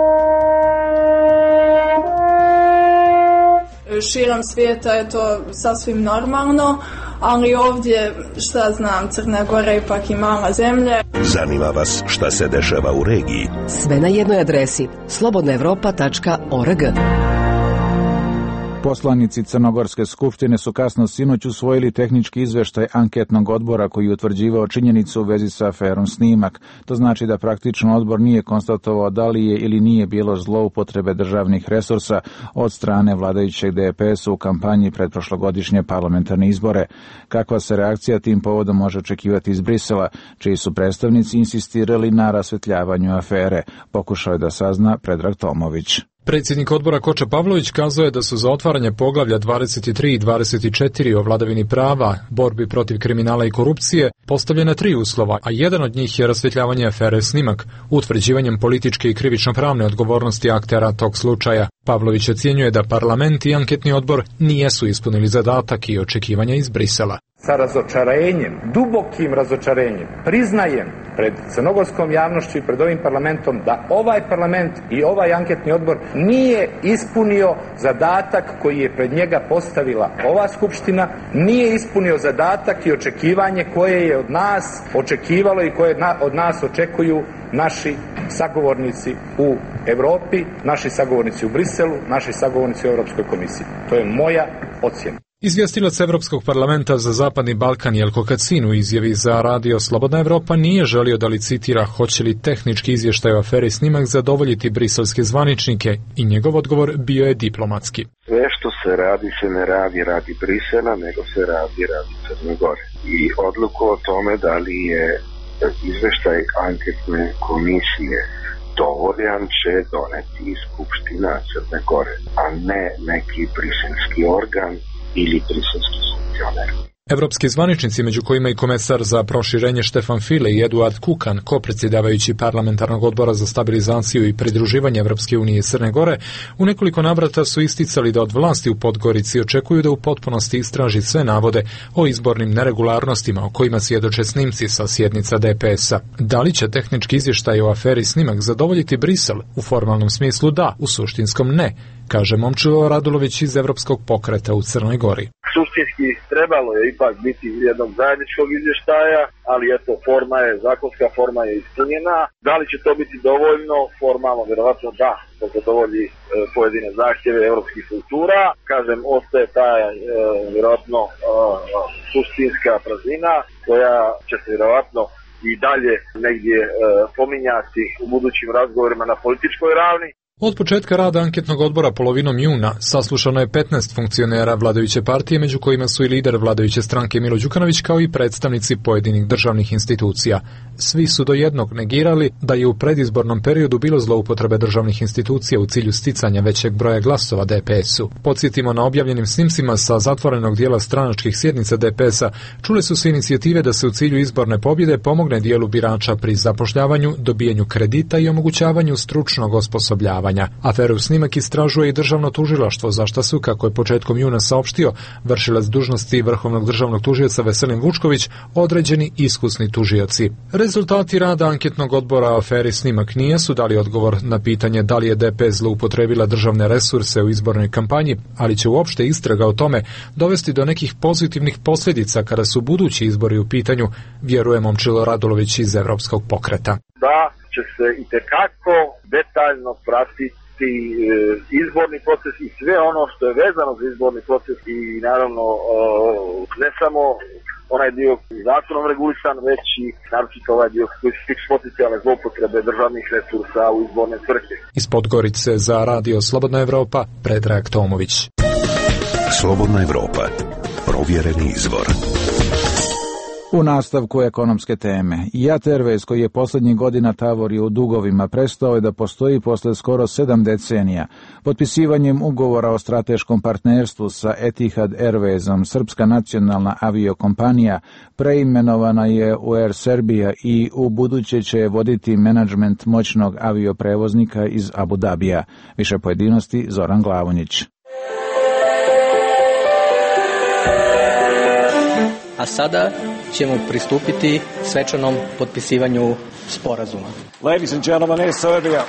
Širom svijeta je to sasvim normalno, ali ovdje, šta znam, Crna Gora ipak i mala zemlja. Zanima vas šta se dešava u regiji? Sve na jednoj adresi slobodna evropa tačka org. Poslanici Crnogorske skupštine su kasno sinoć usvojili tehnički izveštaj anketnog odbora koji je utvrđivao činjenicu u vezi sa aferom Snimak. To znači da praktično odbor nije konstatovao da li je ili nije bilo zloupotrebe državnih resursa od strane vladajućeg D P S u kampanji pred prošlogodišnje parlamentarne izbore. Kakva se reakcija tim povodom može očekivati iz Brisela, čiji su predstavnici insistirali na rasvetljavanju afere, pokušao je da sazna Predrag Tomović. Predsjednik odbora Koča Pavlović kazao je da su za otvaranje poglavlja dvadeset tri i dvadeset četiri o vladavini prava, borbi protiv kriminala i korupcije postavljena tri uslova, a jedan od njih je rasvjetljavanje afere Snimak, utvrđivanjem političke i krivično-pravne odgovornosti aktera tog slučaja. Pavlović ocjenjuje da parlament i anketni odbor nijesu ispunili zadatak i očekivanja iz Brisela. Sa razočarenjem, dubokim razočarenjem, priznajem pred crnogorskom javnošću i pred ovim parlamentom da ovaj parlament i ovaj anketni odbor nije ispunio zadatak koji je pred njega postavila ova skupština, nije ispunio zadatak i očekivanje koje je od nas očekivalo i koje od nas očekuju naši sagovornici u Evropi, naši sagovornici u Briselu, naši sagovornici u Europskoj komisiji. To je moja ocjena. Izvjestilac Evropskog parlamenta za Zapadni Balkan Jelko Kacin u izjavi za radio Slobodna Evropa nije želio da licitira hoće li tehnički izvještaj o aferi Snimak zadovoljiti briselske zvaničnike i njegov odgovor bio je diplomatski. Sve što se radi se ne radi radi Brisela, nego se radi radi Crne Gore. I odluku o tome da li je izvještaj anketne komisije dovoljan će doneti Skupština Crne Gore, a ne neki briselski organ ili briselski funkcioner. Evropski zvaničnici, među kojima i komesar za proširenje Štefan File i Eduard Kukan, kopredsjedavajući parlamentarnog odbora za stabilizaciju i pridruživanje Evropske unije i Crne Gore, u nekoliko navrata su isticali da od vlasti u Podgorici očekuju da u potpunosti istraži sve navode o izbornim neregularnostima o kojima svjedoče snimci sa sjednica D P S-a. Da li će tehnički izvještaj o aferi Snimak zadovoljiti Brisel? U formalnom smislu da, u suštinskom ne. kaže Momčilo Radulović iz Evropskog pokreta u Crnoj Gori. Suštinski trebalo je ipak biti jednog zajedničkog izvještaja, ali eto, forma je, zakonska forma je ispunjena. Da li će to biti dovoljno? Formalno, vjerovatno da, da zadovolji e, pojedine zahtjeve evropskih struktura. Kažem, ostaje ta e, vjerovatno e, suštinska praznina koja će se vjerovatno i dalje negdje e, pominjati u budućim razgovorima na političkoj ravni. Od početka rada anketnog odbora polovinom juna saslušano je petnaest funkcionera vladajuće partije, među kojima su i lider vladajuće stranke Milo Đukanović, kao i predstavnici pojedinih državnih institucija. Svi su do jednog negirali da je u predizbornom periodu bilo zloupotrebe državnih institucija u cilju sticanja većeg broja glasova D P S-u. Podsjetimo, na objavljenim snimcima sa zatvorenog dijela stranačkih sjednica D P S-a čule su se inicijative da se u cilju izborne pobjede pomogne dijelu birača pri zapošljavanju, dobijanju kredita i omogućavanju stručnog osposobljavanja. Aferu snimak istražuje i državno tužilaštvo, za šta su, kako je početkom juna saopštio vršilac dužnosti vrhovnog državnog tužioca Veselin Vučković, određeni iskusni tužioci. Rezultati rada anketnog odbora o aferi snimak nije su dali odgovor na pitanje da li je D P S zloupotrebila državne resurse u izbornoj kampanji, ali će uopšte istraga o tome dovesti do nekih pozitivnih posljedica kada su budući izbori u pitanju, vjeruje Momčilo Radulović iz Evropskog pokreta. Da će se itekako detaljno pratiti izborni proces i sve ono što je vezano za izborni proces i naravno ne samo onaj dio zakonom regulisan, već i naročito ovaj dio koji se tiče potencijalne zloupotrebe državnih resursa u izborne svrhe. Iz Podgorice za radio Slobodna Evropa, Predrag Tomović. Slobodna Evropa, provjereni izvor. U nastavku ekonomske teme, Jat Airways, koji je posljednjih godina tavorio u dugovima, prestao je da postoji posle skoro sedam decenija. Potpisivanjem ugovora o strateškom partnerstvu sa Etihad Airwaysom, srpska nacionalna aviokompanija preimenovana je u Air Serbia i u buduće će voditi menadžment moćnog avioprevoznika iz Abu Dabija. Više pojedinosti Zoran Glavonjić. A sada ćemo pristupiti svečanom potpisivanju sporazuma. Ladies and gentlemen, Air Serbia.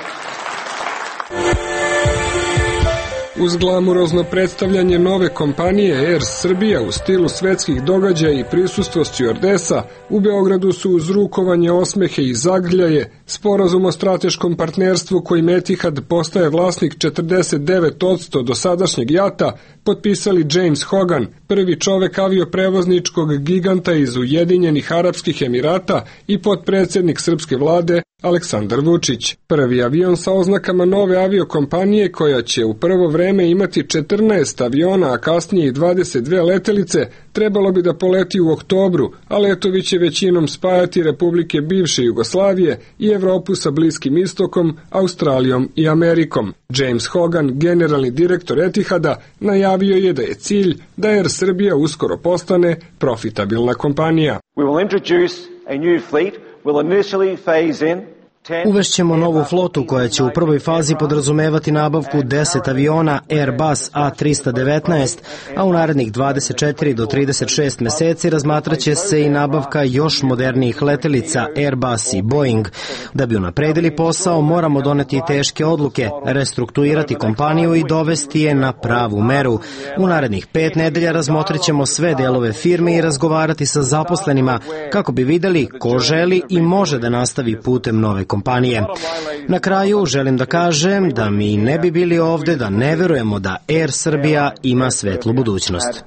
Uz glamurozno predstavljanje nove kompanije Air Serbia u stilu svetskih događaja i prisustvo stjuardesa, u Beogradu su uz rukovanje, osmehe i zagrljaje sporazum o strateškom partnerstvu kojim Etihad postaje vlasnik četrdeset devet posto dosadašnjeg Jata potpisali James Hogan, prvi čovek avioprevozničkog giganta iz Ujedinjenih Arapskih Emirata, i potpredsjednik srpske vlade Aleksandar Vučić. Prvi avion sa oznakama nove aviokompanije, koja će u prvo vreme imati četrnaest aviona, a kasnije i dvadeset dve letelice, trebalo bi da poleti u oktobru, a letovi će većinom spajati republike bivše Jugoslavije i Evropu sa Bliskim istokom, Australijom i Amerikom. James Hogan, generalni direktor Etihada, najavio je da je cilj da Air Serbia uskoro postane profitabilna kompanija. We will introduce a new fleet. We'll initially phase in Uvešćemo novu flotu koja će u prvoj fazi podrazumevati nabavku deset aviona Airbus A tristo devetnaest, a u narednih dvadeset četiri do trideset šest meseci razmatraće se i nabavka još modernijih letelica Airbus i Boeing. Da bi unapredili posao, moramo doneti teške odluke, restrukturirati kompaniju i dovesti je na pravu meru. U narednih pet nedelja razmotrit ćemo sve delove firme i razgovarati sa zaposlenima kako bi videli ko želi i može da nastavi putem nove kompanije. kompanije. Na kraju želim da kažem da mi ne bi bili ovde da ne verujemo da Air Serbia ima svetlu budućnost.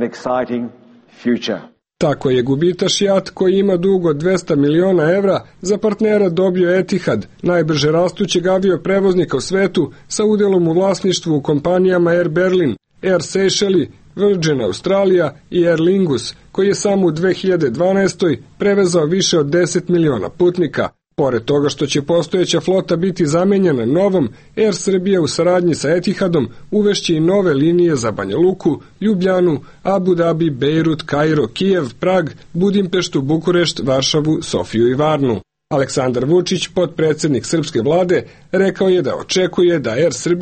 Tako je gubitaš Jat, koji ima dug od dvesta miliona evra, za partnera dobio Etihad, najbrže rastućeg avioprevoznika u svetu, sa udelom u vlasništvu u kompanijama Air Berlin, Air Seychelles, Virgin Australia i Aer Lingus, koji je samo u dve hiljade dvanaestoj prevezao više od deset miliona putnika. Pored toga što će postojeća flota biti zamenjena novom, Air Serbia u saradnji sa Etihadom uvešće i nove linije za Banja Luku, Ljubljanu, Abu Dhabi, Bejrut, Kairo, Kijev, Prag, Budimpeštu, Bukurešt, Varšavu, Sofiju i Varnu. Aleksandar Vučić, potpredsjednik srpske vlade, rekao je da očekuje da Air Serbia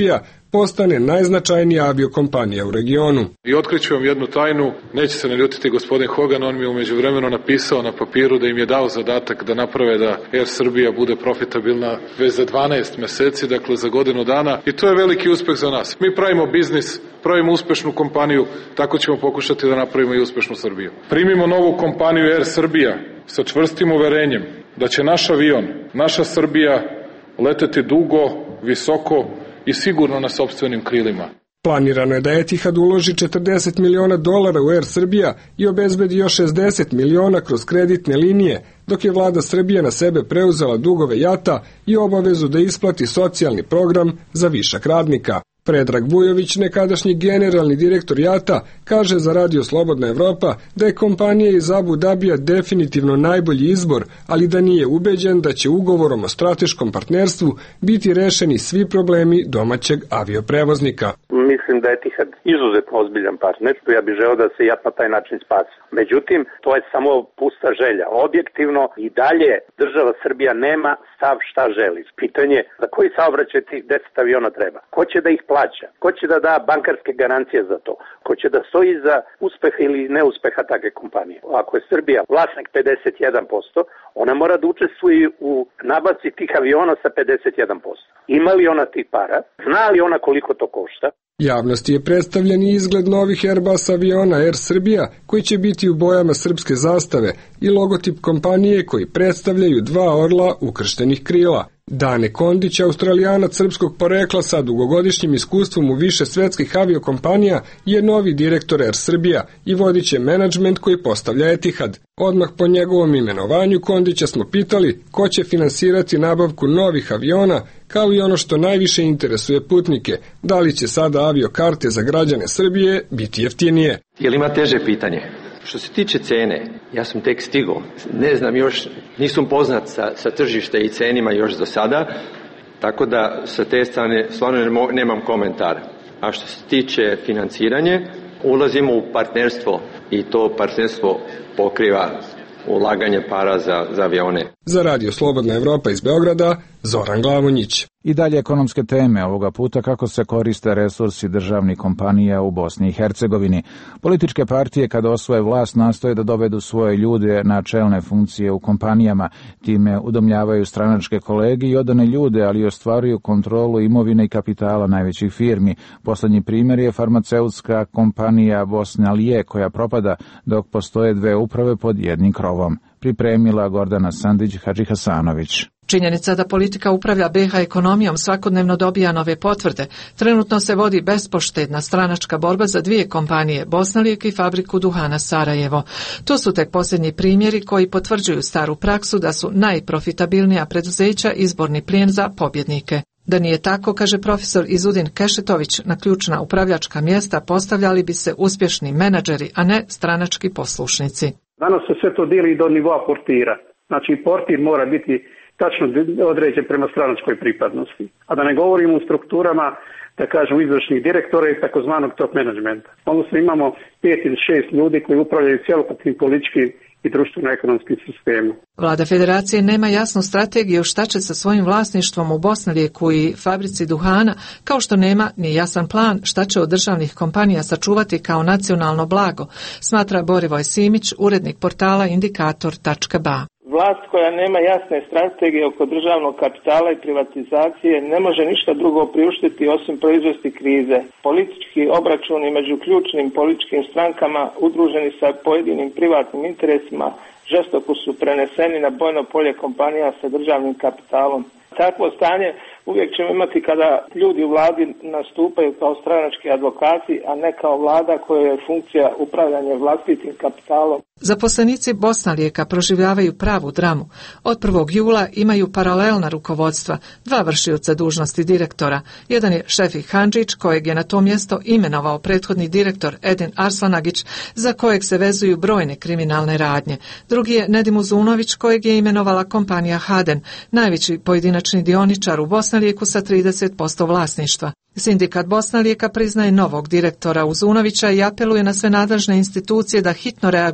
postane najznačajnija aviokompanija u regionu. I otkriću vam jednu tajnu, neće se naljutiti gospodin Hogan, on mi je u međuvremenu napisao na papiru da im je dao zadatak da naprave da Air Srbija bude profitabilna već za dvanaest meseci, dakle za godinu dana, i to je veliki uspeh za nas. Mi pravimo biznis, pravimo uspešnu kompaniju, tako ćemo pokušati da napravimo i uspešnu Srbiju. Primimo novu kompaniju Air Srbija sa čvrstim uverenjem da će naš avion, naša Srbija leteti dugo, visoko i sigurno na sopstvenim krilima. Planirano je da Etihad uloži četrdeset miliona dolara u Air Srbija i obezbedi još šezdeset miliona kroz kreditne linije, dok je vlada Srbije na sebe preuzela dugove JAT-a i obavezu da isplati socijalni program za višak radnika. Predrag Vujović, nekadašnji generalni direktor JAT-a, kaže za Radio Slobodna Evropa da je kompanija iz Abu Dabija definitivno najbolji izbor, ali da nije ubeđen da će ugovorom o strateškom partnerstvu biti rešeni svi problemi domaćeg avioprevoznika. Mislim da je Etihad izuzetno ozbiljan partner, što ja bih želeo da se JAT na taj način spasi. Međutim, to je samo pusta želja. Objektivno i dalje država Srbija nema stav šta želi. Pitanje za koji saobraćaj tih deset aviona treba. Ko će da ih plaća? Ko će da da bankarske garancije za to? Ko će da stoji za uspeha ili neuspeha takve kompanije? Ako je Srbija vlasnik pedeset jedan posto, ona mora da učestvuje u nabavci tih aviona sa pedeset jedan posto. Ima li ona tih para? Zna li ona koliko to košta? Javnosti je predstavljen i izgled novih Airbus aviona Air Srbija, koji će biti u bojama srpske zastave, i logotip kompanije koji predstavljaju dva orla ukrštenih krila. Dane Kondić, Australijanac srpskog porekla sa dugogodišnjim iskustvom u više svetskih aviokompanija, je novi direktor Air Srbija i vodit će menadžment koji postavlja Etihad. Odmah po njegovom imenovanju Kondića smo pitali ko će finansirati nabavku novih aviona, kao i ono što najviše interesuje putnike, da li će sada aviokarte za građane Srbije biti jeftinije. Je li ima teže pitanje? Što se tiče cene, ja sam tek stigao, ne znam još, nisam poznat sa, sa tržišta i cenima još do sada, tako da sa te strane stvarno nemam komentara. A što se tiče financiranje, ulazimo u partnerstvo i to partnerstvo pokriva ulaganje para za, za avione. Za Radio Slobodna Evropa iz Beograda, Zoran Glavonjić. I dalje ekonomske teme, ovoga puta kako se koriste resursi državnih kompanija u Bosni i Hercegovini. Političke partije kada osvoje vlast nastoje da dovedu svoje ljude na čelne funkcije u kompanijama, time udomljavaju stranačke kolege i odane ljude, ali ostvaruju kontrolu imovine i kapitala najvećih firmi. Poslednji primjer je farmaceutska kompanija Bosnalije koja propada dok postoje dve uprave pod jednim krovom. Pripremila Gordana Sandić-Hadžihasanović. Činjenica da politika upravlja B iH ekonomijom svakodnevno dobija nove potvrde. Trenutno se vodi bespoštedna stranačka borba za dvije kompanije, Bosnalijek i fabriku duhana Sarajevo. To su tek posljednji primjeri koji potvrđuju staru praksu da su najprofitabilnija preduzeća izborni plijen za pobjednike. Da nije tako, kaže profesor Izudin Kešetović, na ključna upravljačka mjesta postavljali bi se uspješni menadžeri, a ne stranački poslušnici. Danas se sve to dili do nivoa portira. Znači, portir mora biti tačno određen prema stranačkoj pripadnosti. A da ne govorimo o strukturama, da kažem, izvršnih direktora i takozvanog top menadžmenta. Odnosno imamo pet ili šest ljudi koji upravljaju cjelokupnim političkim i društveno-ekonomskim sistemom. Vlada federacije nema jasnu strategiju šta će sa svojim vlasništvom u Bosnalijeku i fabrici duhana, kao što nema ni jasan plan šta će od državnih kompanija sačuvati kao nacionalno blago, smatra Borivoj Simić, urednik portala indikator tačka ba. Vlast koja nema jasne strategije oko državnog kapitala i privatizacije ne može ništa drugo priuštiti osim proizvesti krize. Politički obračuni među ključnim političkim strankama udruženi sa pojedinim privatnim interesima žestoko su preneseni na bojno polje kompanija sa državnim kapitalom. Takvo stanje uvijek ćemo imati kada ljudi u vladi nastupaju kao stranački advokati, a ne kao vlada koja je funkcija upravljanja vlastitim kapitalom. Zaposlenici Bosnalijeka proživljavaju pravu dramu. Od prvog jula imaju paralelna rukovodstva, dva vršioca dužnosti direktora. Jedan je Šefik Handžić, kojeg je na to mjesto imenovao prethodni direktor Edin Arslanagić, za kojeg se vezuju brojne kriminalne radnje. Drugi je Nedim Uzunović, kojeg je imenovala kompanija Haden, najveći pojedinačni dioničar u Bosnalijeku sa trideset posto vlasništva. Sindikat Bosnalijeka priznaje novog direktora Uzunovića i apeluje na sve nadležne institucije da hitno reaguju.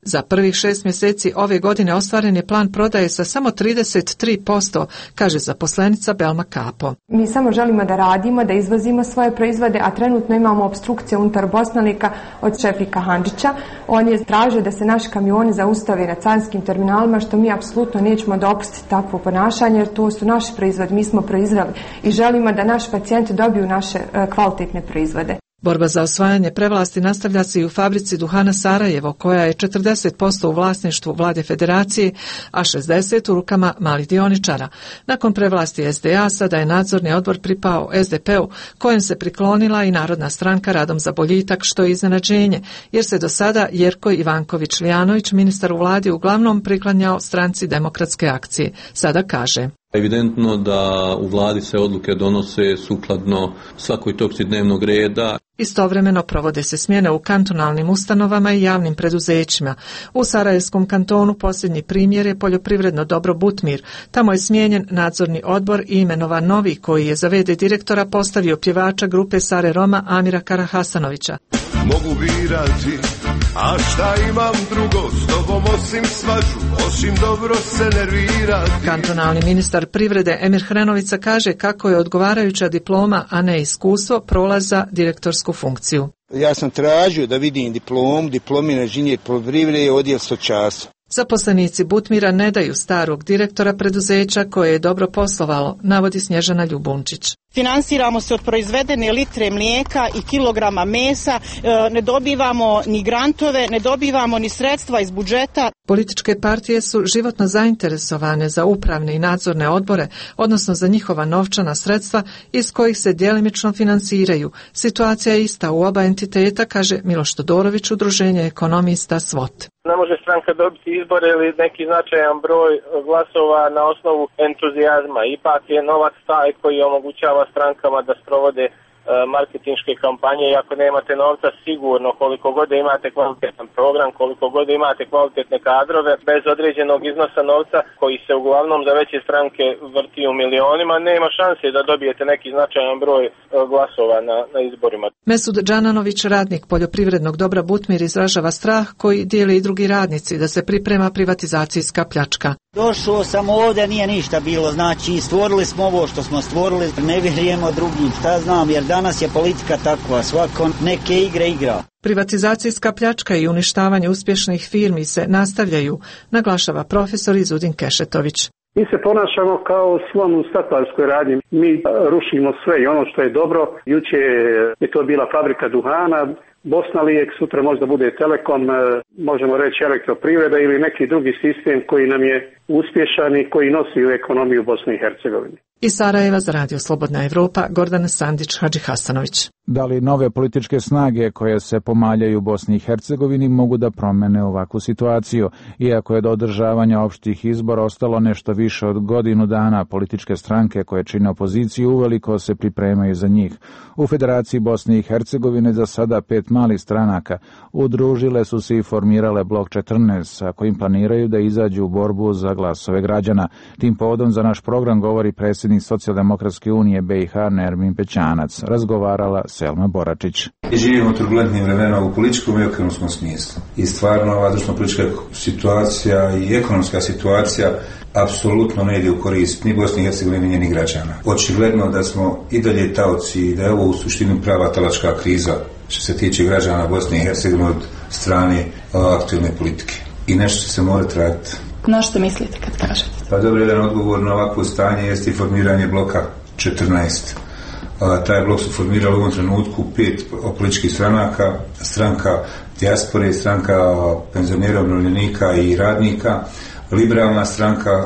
Za prvih šest mjeseci ove godine ostvaren je plan prodaje sa samo trideset tri posto, kaže zaposlenica Belma Kapo. Mi samo želimo da radimo, da izvozimo svoje proizvode, a trenutno imamo opstrukcije unutar Bosnalika od Šefika Handžića. On je tražio da se naši kamioni zaustave na carinskim terminalima, što mi apsolutno nećemo dopustiti takvo ponašanje, jer to su naši proizvodi, mi smo proizveli i želimo da naši pacijenti dobiju naše kvalitetne proizvode. Borba za osvajanje prevlasti nastavlja se i u fabrici duhana Sarajevo, koja je četrdeset posto u vlasništvu Vlade Federacije, a šezdeset posto u rukama malih dioničara. Nakon prevlasti es de a, sada je nadzorni odbor pripao es de pe u, kojem se priklonila i Narodna stranka Radom za boljitak, što je iznenađenje, jer se do sada Jerko Ivanković-Lijanović, ministar u vladi, uglavnom priklanjao stranci Demokratske akcije. Sada kaže: Evidentno da u vladi se odluke donose sukladno svakoj točci dnevnog reda. Istovremeno provode se smjene u kantonalnim ustanovama i javnim preduzećima. U Sarajevskom kantonu posljednji primjer je poljoprivredno dobro Butmir. Tamo je smijenjen nadzorni odbor i imenovan novi, koji je za ve de direktora postavio pjevača grupe Sare Roma Amira Karahasanovića. Mogu birati, a šta imam drugo, s tobom osim svađu, osim dobro se nervirati. Kantonalni ministar privrede Emir Hrenovica kaže kako je odgovarajuća diploma, a ne iskustvo, prolaz za direktorsku funkciju. Ja sam tražio da vidim diplom, diplomirani inženjer poljoprivrede, odjel stočarstva. Zaposlenici Butmira ne daju starog direktora preduzeća koje je dobro poslovalo, navodi Snježana Ljubunčić. Finansiramo se od proizvedene litre mlijeka i kilograma mesa, ne dobivamo ni grantove, ne dobivamo ni sredstva iz budžeta. Političke partije su životno zainteresovane za upravne i nadzorne odbore, odnosno za njihova novčana sredstva iz kojih se djelimično finansiraju. Situacija je ista u oba entiteta, kaže Miloš Todorović, udruženje ekonomista S W O T. Ne može stranka dobiti izbore ili neki značajan broj glasova na osnovu entuzijazma. Ipak je novac taj koji omogućava strankama da sprovode marketinške kampanje i ako nemate novca, sigurno koliko god imate kvalitetan program, koliko god imate kvalitetne kadrove, bez određenog iznosa novca koji se uglavnom za veće stranke vrti u milionima, nema šanse da dobijete neki značajan broj glasova na, na izborima. Mesud Džananović, radnik poljoprivrednog dobra Butmir, izražava strah koji dijeli i drugi radnici da se priprema privatizacijska pljačka. Došao sam ovdje, nije ništa bilo, znači stvorili smo ovo što smo stvorili, ne vjerujemo drugim, šta znam, jer danas je politika takva, svako neke igre igra. Privatizacijska pljačka i uništavanje uspješnih firmi se nastavljaju, naglašava profesor Izudin Kešetović. Mi se ponašamo kao slon u staklarskoj radnji. Mi rušimo sve i ono što je dobro. Juče je to bila fabrika duhana, Bosnalijek, sutra možda bude Telekom, možemo reći elektroprivreda ili neki drugi sistem koji nam je uspješan i koji nosi u ekonomiju Bosne i Hercegovine. Iz Sarajeva za Radio Slobodna Evropa, Gordana Sandić, Hadži Hasanović. Da li nove političke snage koje se pomaljaju u Bosni i Hercegovini mogu da promene ovakvu situaciju? Iako je do održavanja opštih izbora ostalo nešto više od godinu dana, političke stranke koje čine opoziciju uveliko se pripremaju za njih. U Federaciji Bosne i Hercegovine za sada pet malih stranaka udružile su se i formirale blok četrnaest, sa kojim planiraju da izađu u borbu za glasove građana. Tim povodom za naš program govori predsjednik Socijaldemokratske unije be i ha Nermin Pećanac. Razgovarala Selma Boračić. I živimo u turbulentnim vremenima u političkom i ekonomskom smislu. I stvarno ova društveno-politička situacija i ekonomska situacija apsolutno ne ide u korist ni Bosni i Hercegovine ni njenih građana. Očigledno da smo i dalje taoci i da je ovo u suštini prava talačka kriza što se tiče građana Bosne i Hercegovine od strane aktualne politike. I nešto će se morati raditi. Na što mislite kad kažete? Pa dobro, jedan odgovor na ovakvo stanje jeste i formiranje bloka četrnaest. A, taj blok su formirali u ovom trenutku pet političkih stranaka, stranka dijaspore, stranka penzionera, umirovljenika i radnika, liberalna stranka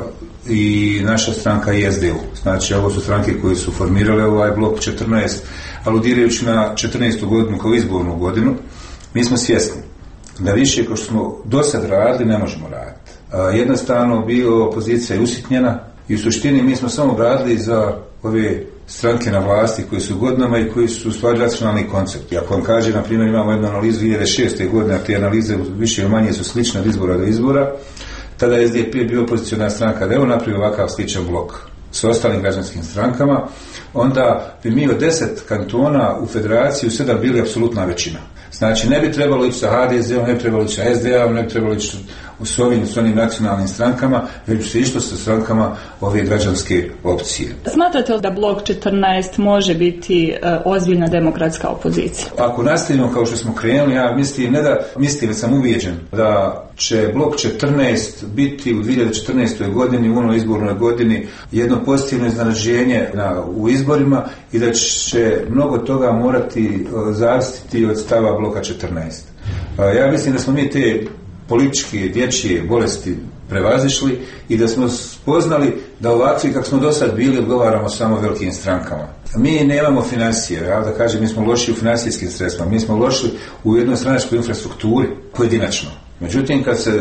i naša stranka i es de u. Znači, ovo su stranke koje su formirale ovaj blok četrnaest, aludirajući na četrnaestu godinu kao izbornu godinu. Mi smo svjesni da više kao što smo do sad radili ne možemo raditi. A, jednostavno bio opozicija je usitnjena i u suštini mi smo samo radili za ove stranke na vlasti koji su godinama i koji su u stvari racionalni koncept. Ako vam kaže, na primjer, imamo jednu analizu dvije hiljade šeste. godine, a te analize više ili manje su slične od izbora do izbora, tada je es de pe bio opoziciona stranka, da evo napravi ovakav sličan blok s ostalim građanskim strankama, onda bi mi od deset kantona u federaciji u sedam bili apsolutna većina. Znači, ne bi trebalo ići sa ha de zeom, ne bi trebalo ići sa es de a, ne bi trebalo ići s ovim, s onim nacionalnim strankama, već bi se išlo sa strankama ove građanske opcije. Smatrate li da blok četrnaest može biti uh, ozbiljna demokratska opozicija? Ako nastavimo kao što smo krenuli, ja mislim, ne da mislim, već sam uvijeđen da će blok četrnaest biti u dvije hiljade četrnaestoj godini, u onoj izbornoj godini, jedno pozitivno iznenađenje na, u izborima i da će mnogo toga morati zavisiti od stava bloka četrnaest. Ja mislim da smo mi te političke, dječje bolesti prevazišli i da smo spoznali da ovakvi kako smo do sad bili odgovaramo samo velikim strankama. Mi nemamo financije, ja da kažem, mi smo loši u financijskim sredstvima, mi smo loši u jednoj stranačkoj infrastrukturi pojedinačno. Međutim, kad se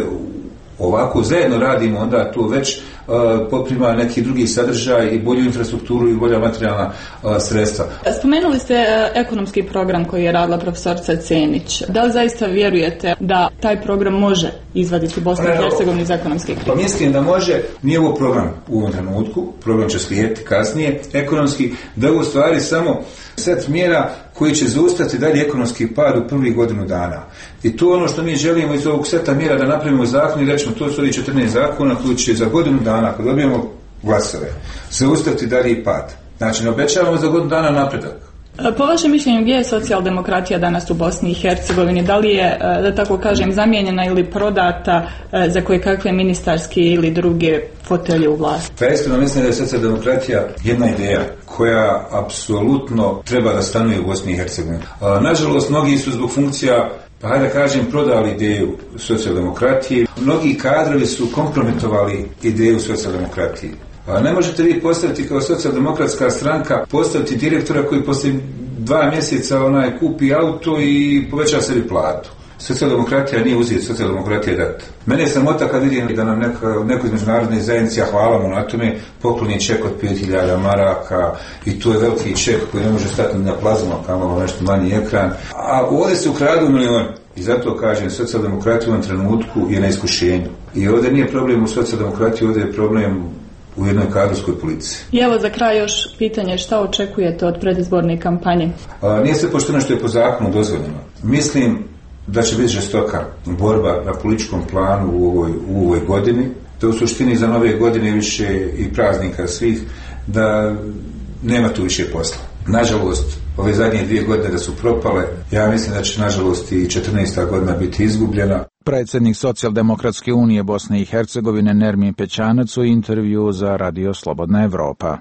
ovako zajedno radimo, onda to već uh, poprima neki drugi sadržaj i bolju infrastrukturu i bolja materijalna uh, sredstva. Spomenuli ste uh, ekonomski program koji je radila profesorica Cenić. Da li zaista vjerujete da taj program može izvaditi Bosnu i Hercegovinu iz ekonomske krize? Pa mislim da može, nije ovo program u ovom trenutku, program će slijediti kasnije, ekonomski, da je u stvari samo set mjera koji će zaustaviti dalje ekonomski pad u prvih godinu dana. I to ono što mi želimo iz ovog seta mjera da napravimo zakon i rećemo to su ovih četrnaest zakona koji će za godinu dana, ako dobijemo glasove, zaustaviti dalje pad. Znači ne obećavamo za godinu dana napredak. Po vašem mišljenju, gdje je socijaldemokratija danas u Bosni i Hercegovini? Da li je, da tako kažem, zamijenjena ili prodata za koje kakve ministarske ili druge fotelje u vlasti? Pa iskreno mislim da je socijaldemokratija jedna ideja koja apsolutno treba da stanuje u Bosni i Hercegovini. Nažalost, mnogi su zbog funkcija, pa hajde da kažem, prodali ideju socijaldemokratije. Mnogi kadrovi su kompromitovali ideju socijaldemokratije. Ne možete vi postaviti kao socijaldemokratska stranka, postaviti direktora koji poslije dva mjeseca onaj kupi auto i poveća sebi platu. Socijaldemokratija nije uzeti, socijaldemokratija je dati. Mene je sramota kad vidim da nam neka, neko iz međunarodne zajednice, a hvala mu na tome, pokloni ček od pet hiljada maraka i to je veliki ček koji ne može stati na plazma, kamalo nešto manji ekran. A ovdje se ukradu milioni. I zato kažem, socijaldemokratija u ovom trenutku je na iskušenju. I ovdje nije problem u socijaldemokratiji, ovdje je problem u jednoj kadrovskoj politici. I evo za kraj još pitanje, šta očekujete od predizborne kampanje? A, nije sve pošteno što je po zakonu dozvoljeno. Mislim da će biti žestoka borba na političkom planu u ovoj, u ovoj godini, da u suštini za nove godine više i praznika svih, da nema tu više posla. Nažalost, ove zadnje dvije godine da su propale, ja mislim da će nažalost i četrnaesta godina biti izgubljena. Predsjednik Socijaldemokratske unije Bosne i Hercegovine Nermin Pećanac u intervju za Radio Slobodna Evropa.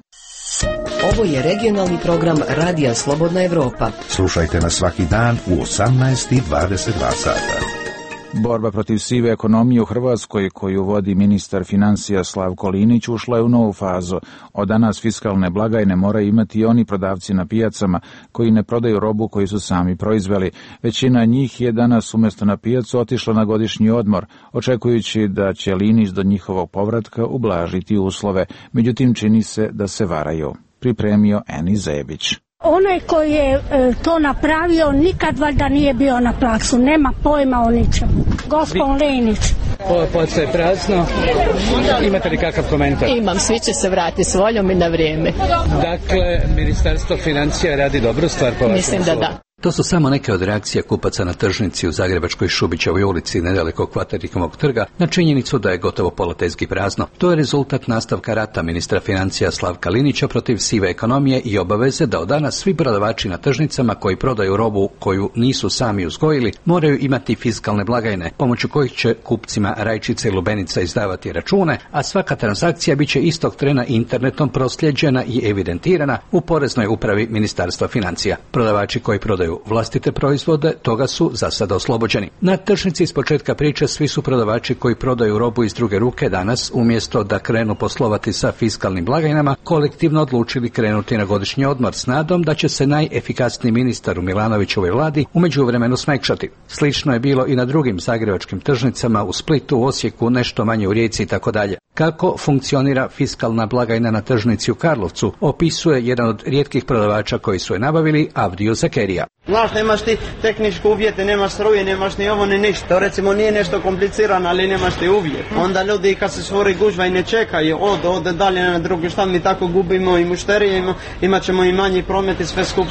Ovo je regionalni program Radija Slobodna Evropa. Slušajte nas svaki dan u osamnaest i dvadeset dva sata. Borba protiv sive ekonomije u Hrvatskoj, koju vodi ministar financija Slavko Linić, ušla je u novu fazu. Od danas fiskalne blagajne moraju imati i oni prodavci na pijacama koji ne prodaju robu koju su sami proizveli. Većina njih je danas umjesto na pijacu otišla na godišnji odmor, očekujući da će Linić do njihovog povratka ublažiti uslove. Međutim, čini se da se varaju. Pripremio Eni Zebić. Onaj koji je e, to napravio nikad valjda nije bio na plaksu, nema pojma o ničemu. Gospodin Linić. Ovo postaje prazno. Imate li kakav komentar? Imam, svi će se vratiti s voljom i na vrijeme. Dakle, Ministarstvo financija radi dobru stvar po vašem. Mislim da da. To su samo neke od reakcija kupaca na tržnici u zagrebačkoj Šubićevoj ulici nedaleko Kvaterikovog trga na činjenicu da je gotovo pola tezgi prazno. To je rezultat nastavka rata ministra financija Slavka Linića protiv sive ekonomije i obaveze da od danas svi prodavači na tržnicama koji prodaju robu koju nisu sami uzgojili moraju imati fiskalne blagajne, pomoću kojih će kupcima rajčice i lubenica izdavati račune, a svaka transakcija biće istog trena internetom prosljeđena i evidentirana u poreznoj upravi Ministarstva financija. Prodavači koji prodaju vlastite proizvode toga su za sada oslobođeni. Na tržnici iz početka priče svi su prodavači koji prodaju robu iz druge ruke danas, umjesto da krenu poslovati sa fiskalnim blagajnama, kolektivno odlučili krenuti na godišnji odmor s nadom da će se najefikasniji ministar u Milanovićevoj vladi u međuvremenu smekšati. Slično je bilo i na drugim zagrebačkim tržnicama, u Splitu, Osijeku, nešto manje u Rijeci i tako dalje. Kako funkcionira fiskalna blagajna na tržnici u Karlovcu, opisuje jedan od rijetkih prodavača koji su je nabavili, Avdio Zakerija. Znaš, nemaš ti tehničke uvjete, nemaš struje, nemaš ni ovo ni ništa. To recimo nije nešto komplicirano, ali nemaš ti uvjet. Onda ljudi kad se stvori gužva i ne čekaju, ode, ode dalje na drugi štan, mi tako gubimo i mušterije, imat ćemo i manji promet i sve skupa.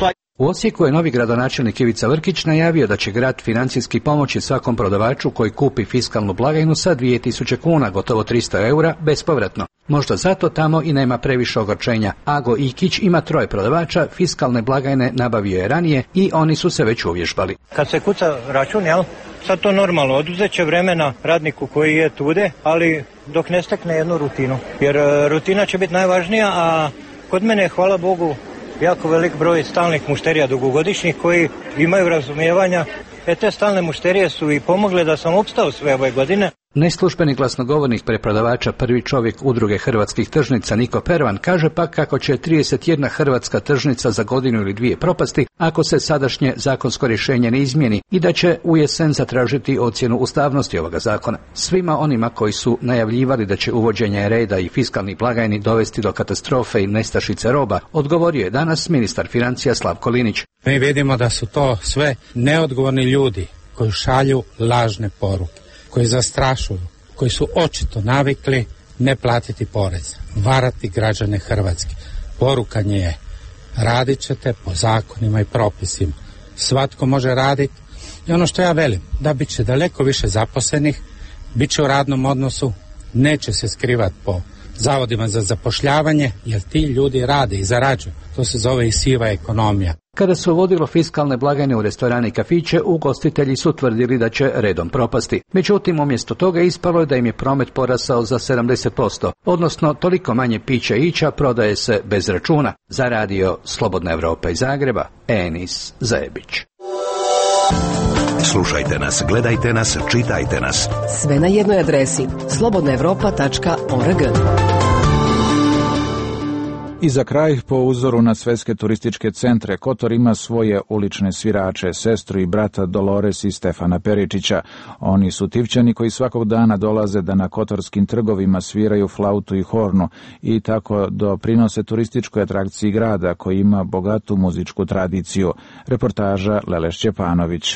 U Osijeku je novi gradonačelnik Ivica Vrkić najavio da će grad financijski pomoći svakom prodavaču koji kupi fiskalnu blagajnu sa dvije tisuće kuna, gotovo tristo eura, bespovratno. Možda zato tamo i nema previše ogorčenja. Ago Ikić ima troje prodavača, fiskalne blagajne nabavio je ranije i oni su se već uvježbali. Kad se kuca račun, jel? Sad to normalno, oduzet će vremena radniku koji je tude, ali dok ne stekne jednu rutinu. Jer rutina će biti najvažnija, a kod mene, hvala Bogu, jako velik broj stalnih mušterija dugogodišnjih koji imaju razumijevanja. E te stalne mušterije su i pomogle da sam opstao sve ove godine. Neslužbeni glasnogovornik preprodavača, prvi čovjek udruge hrvatskih tržnica Niko Pervan kaže pak kako će trideset jedna hrvatska tržnica za godinu ili dvije propasti ako se sadašnje zakonsko rješenje ne izmijeni i da će u jesen zatražiti ocjenu ustavnosti ovoga zakona. Svima onima koji su najavljivali da će uvođenje reda i fiskalni blagajni dovesti do katastrofe i nestašice roba, odgovorio je danas ministar financija Slavko Linić. Mi vidimo da su to sve neodgovorni ljudi koji šalju lažne poruke, koji zastrašuju, koji su očito navikli ne platiti porez, varati građane Hrvatske. Porukanje je, radit ćete po zakonima i propisima. Svatko može raditi i ono što ja velim, da bit će daleko više zaposlenih, bit će u radnom odnosu, neće se skrivati po zavodima za zapošljavanje, jer ti ljudi rade i zarađuju. To se zove i siva ekonomija. Kada se uvodilo fiskalne blagajne u restorane i kafiće, ugostitelji su tvrdili da će redom propasti. Međutim, umjesto toga ispalo je da im je promet porasao za sedamdeset posto, odnosno toliko manje pića i ića prodaje se bez računa. Za radio Slobodna Evropa iz Zagreba, Enis Zajebić. Slušajte nas, gledajte nas, čitajte nas. Sve na jednoj adresi slobodna evropa tačka org. I za kraj, po uzoru na svetske turističke centre, Kotor ima svoje ulične svirače, sestru i brata Dolores i Stefana Peričića. Oni su Tivčani koji svakog dana dolaze da na kotorskim trgovima sviraju flautu i hornu i tako doprinose turističkoj atrakciji grada koji ima bogatu muzičku tradiciju. Reportaža Lele Šćepanović.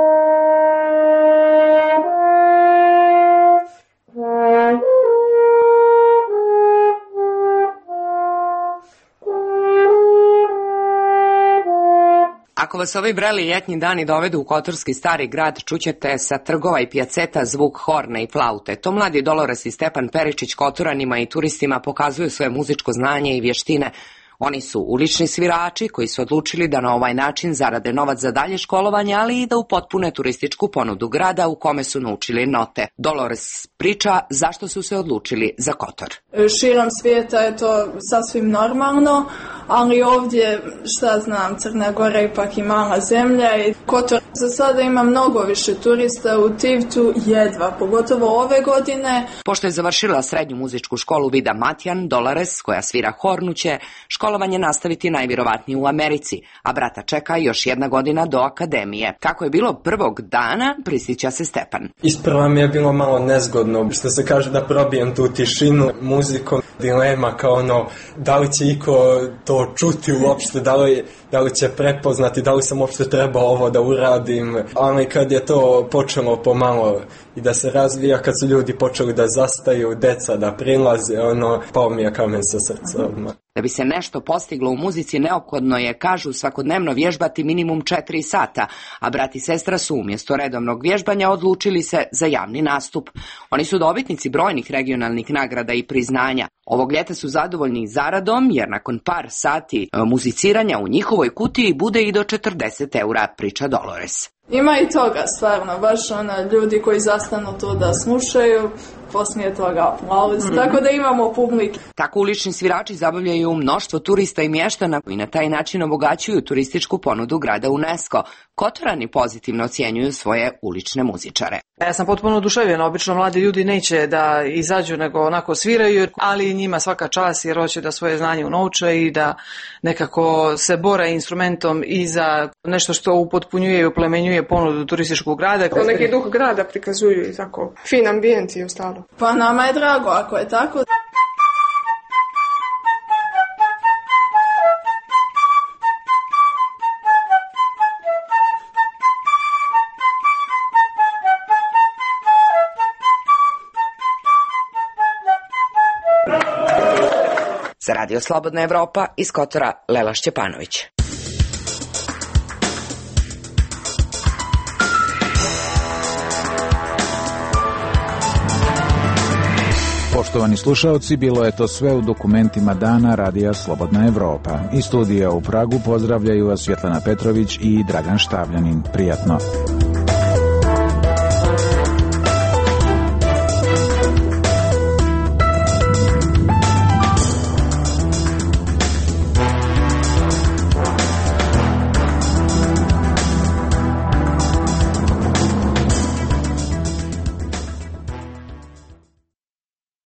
Ako vas ovi vreli ljetni dani dovedu u kotorski stari grad, čućete sa trgova i pijaceta zvuk horne i flaute. To mladi Dolores i Stepan Peričić Kotoranima i turistima pokazuju svoje muzičko znanje i vještine. Oni su ulični svirači koji su odlučili da na ovaj način zarade novac za dalje školovanje, ali i da upotpune turističku ponudu grada u kome su naučili note. Dolores priča zašto su se odlučili za Kotor. Širom svijeta je to sasvim normalno, ali ovdje, šta znam, Crna Gora ipak i mala zemlja i Kotor za sada ima mnogo više turista, u Tivtu jedva, pogotovo ove godine. Pošto je završila srednju muzičku školu Vida Matjan, Dolores, koja svira hornu, će školovanje nastaviti najvjerovatnije u Americi, a brata čeka još jedna godina do akademije. Kako je bilo prvog dana, prisjeća se Stepan. Isprva mi je bilo malo nezgodno, što se kaže da probijem tu tišinu muzikom, dilema kao ono, da li će iko to čuti uopšte, da li, da li će prepoznati, da li sam uopšte trebao ovo da uradim, ali kad je to počelo pomalo i da se razvija, kad su ljudi počeli da zastaju, deca da prilaze, ono, pao mi je kamen sa srca odmah. Da bi se nešto postiglo u muzici, neophodno je, kažu, svakodnevno vježbati minimum četiri sata, a brat i sestra su umjesto redovnog vježbanja odlučili se za javni nastup. Oni su dobitnici brojnih regionalnih nagrada i priznanja. Ovog ljeta su zadovoljni zaradom, jer nakon par sati muziciranja u njihovoj kutiji bude i do četrdeset eura, priča Dolores. Ima i toga, stvarno, baš ona, ljudi koji zastanu tu da slušaju, poslije toga aplauz, mm-hmm. Tako da imamo publiku. Tako ulični svirači zabavljaju mnoštvo turista i mještana i na taj način obogaćuju turističku ponudu grada UNESCO. Kotorani pozitivno ocjenjuju svoje ulične muzičare. Ja sam potpuno oduševljen, obično mladi ljudi neće da izađu nego onako sviraju, ali njima svaka čast jer hoće da svoje znanje unovče i da nekako se bore instrumentom i za nešto što upotpunjuje i uplemenjuje ponudu turističkog grada. Neki duh grada prikazuju i tako, fin ambijent i ostalo. Pa nama je drago ako je tako. Za radio Slobodna Evropa iz Kotora, Lela Šćepanović. Poštovani slušaoci, bilo je to sve u dokumentima dana Radija Slobodna Evropa. Iz studija u Pragu pozdravljaju vas Svjetlana Petrović i Dragan Štavljanin. Prijatno.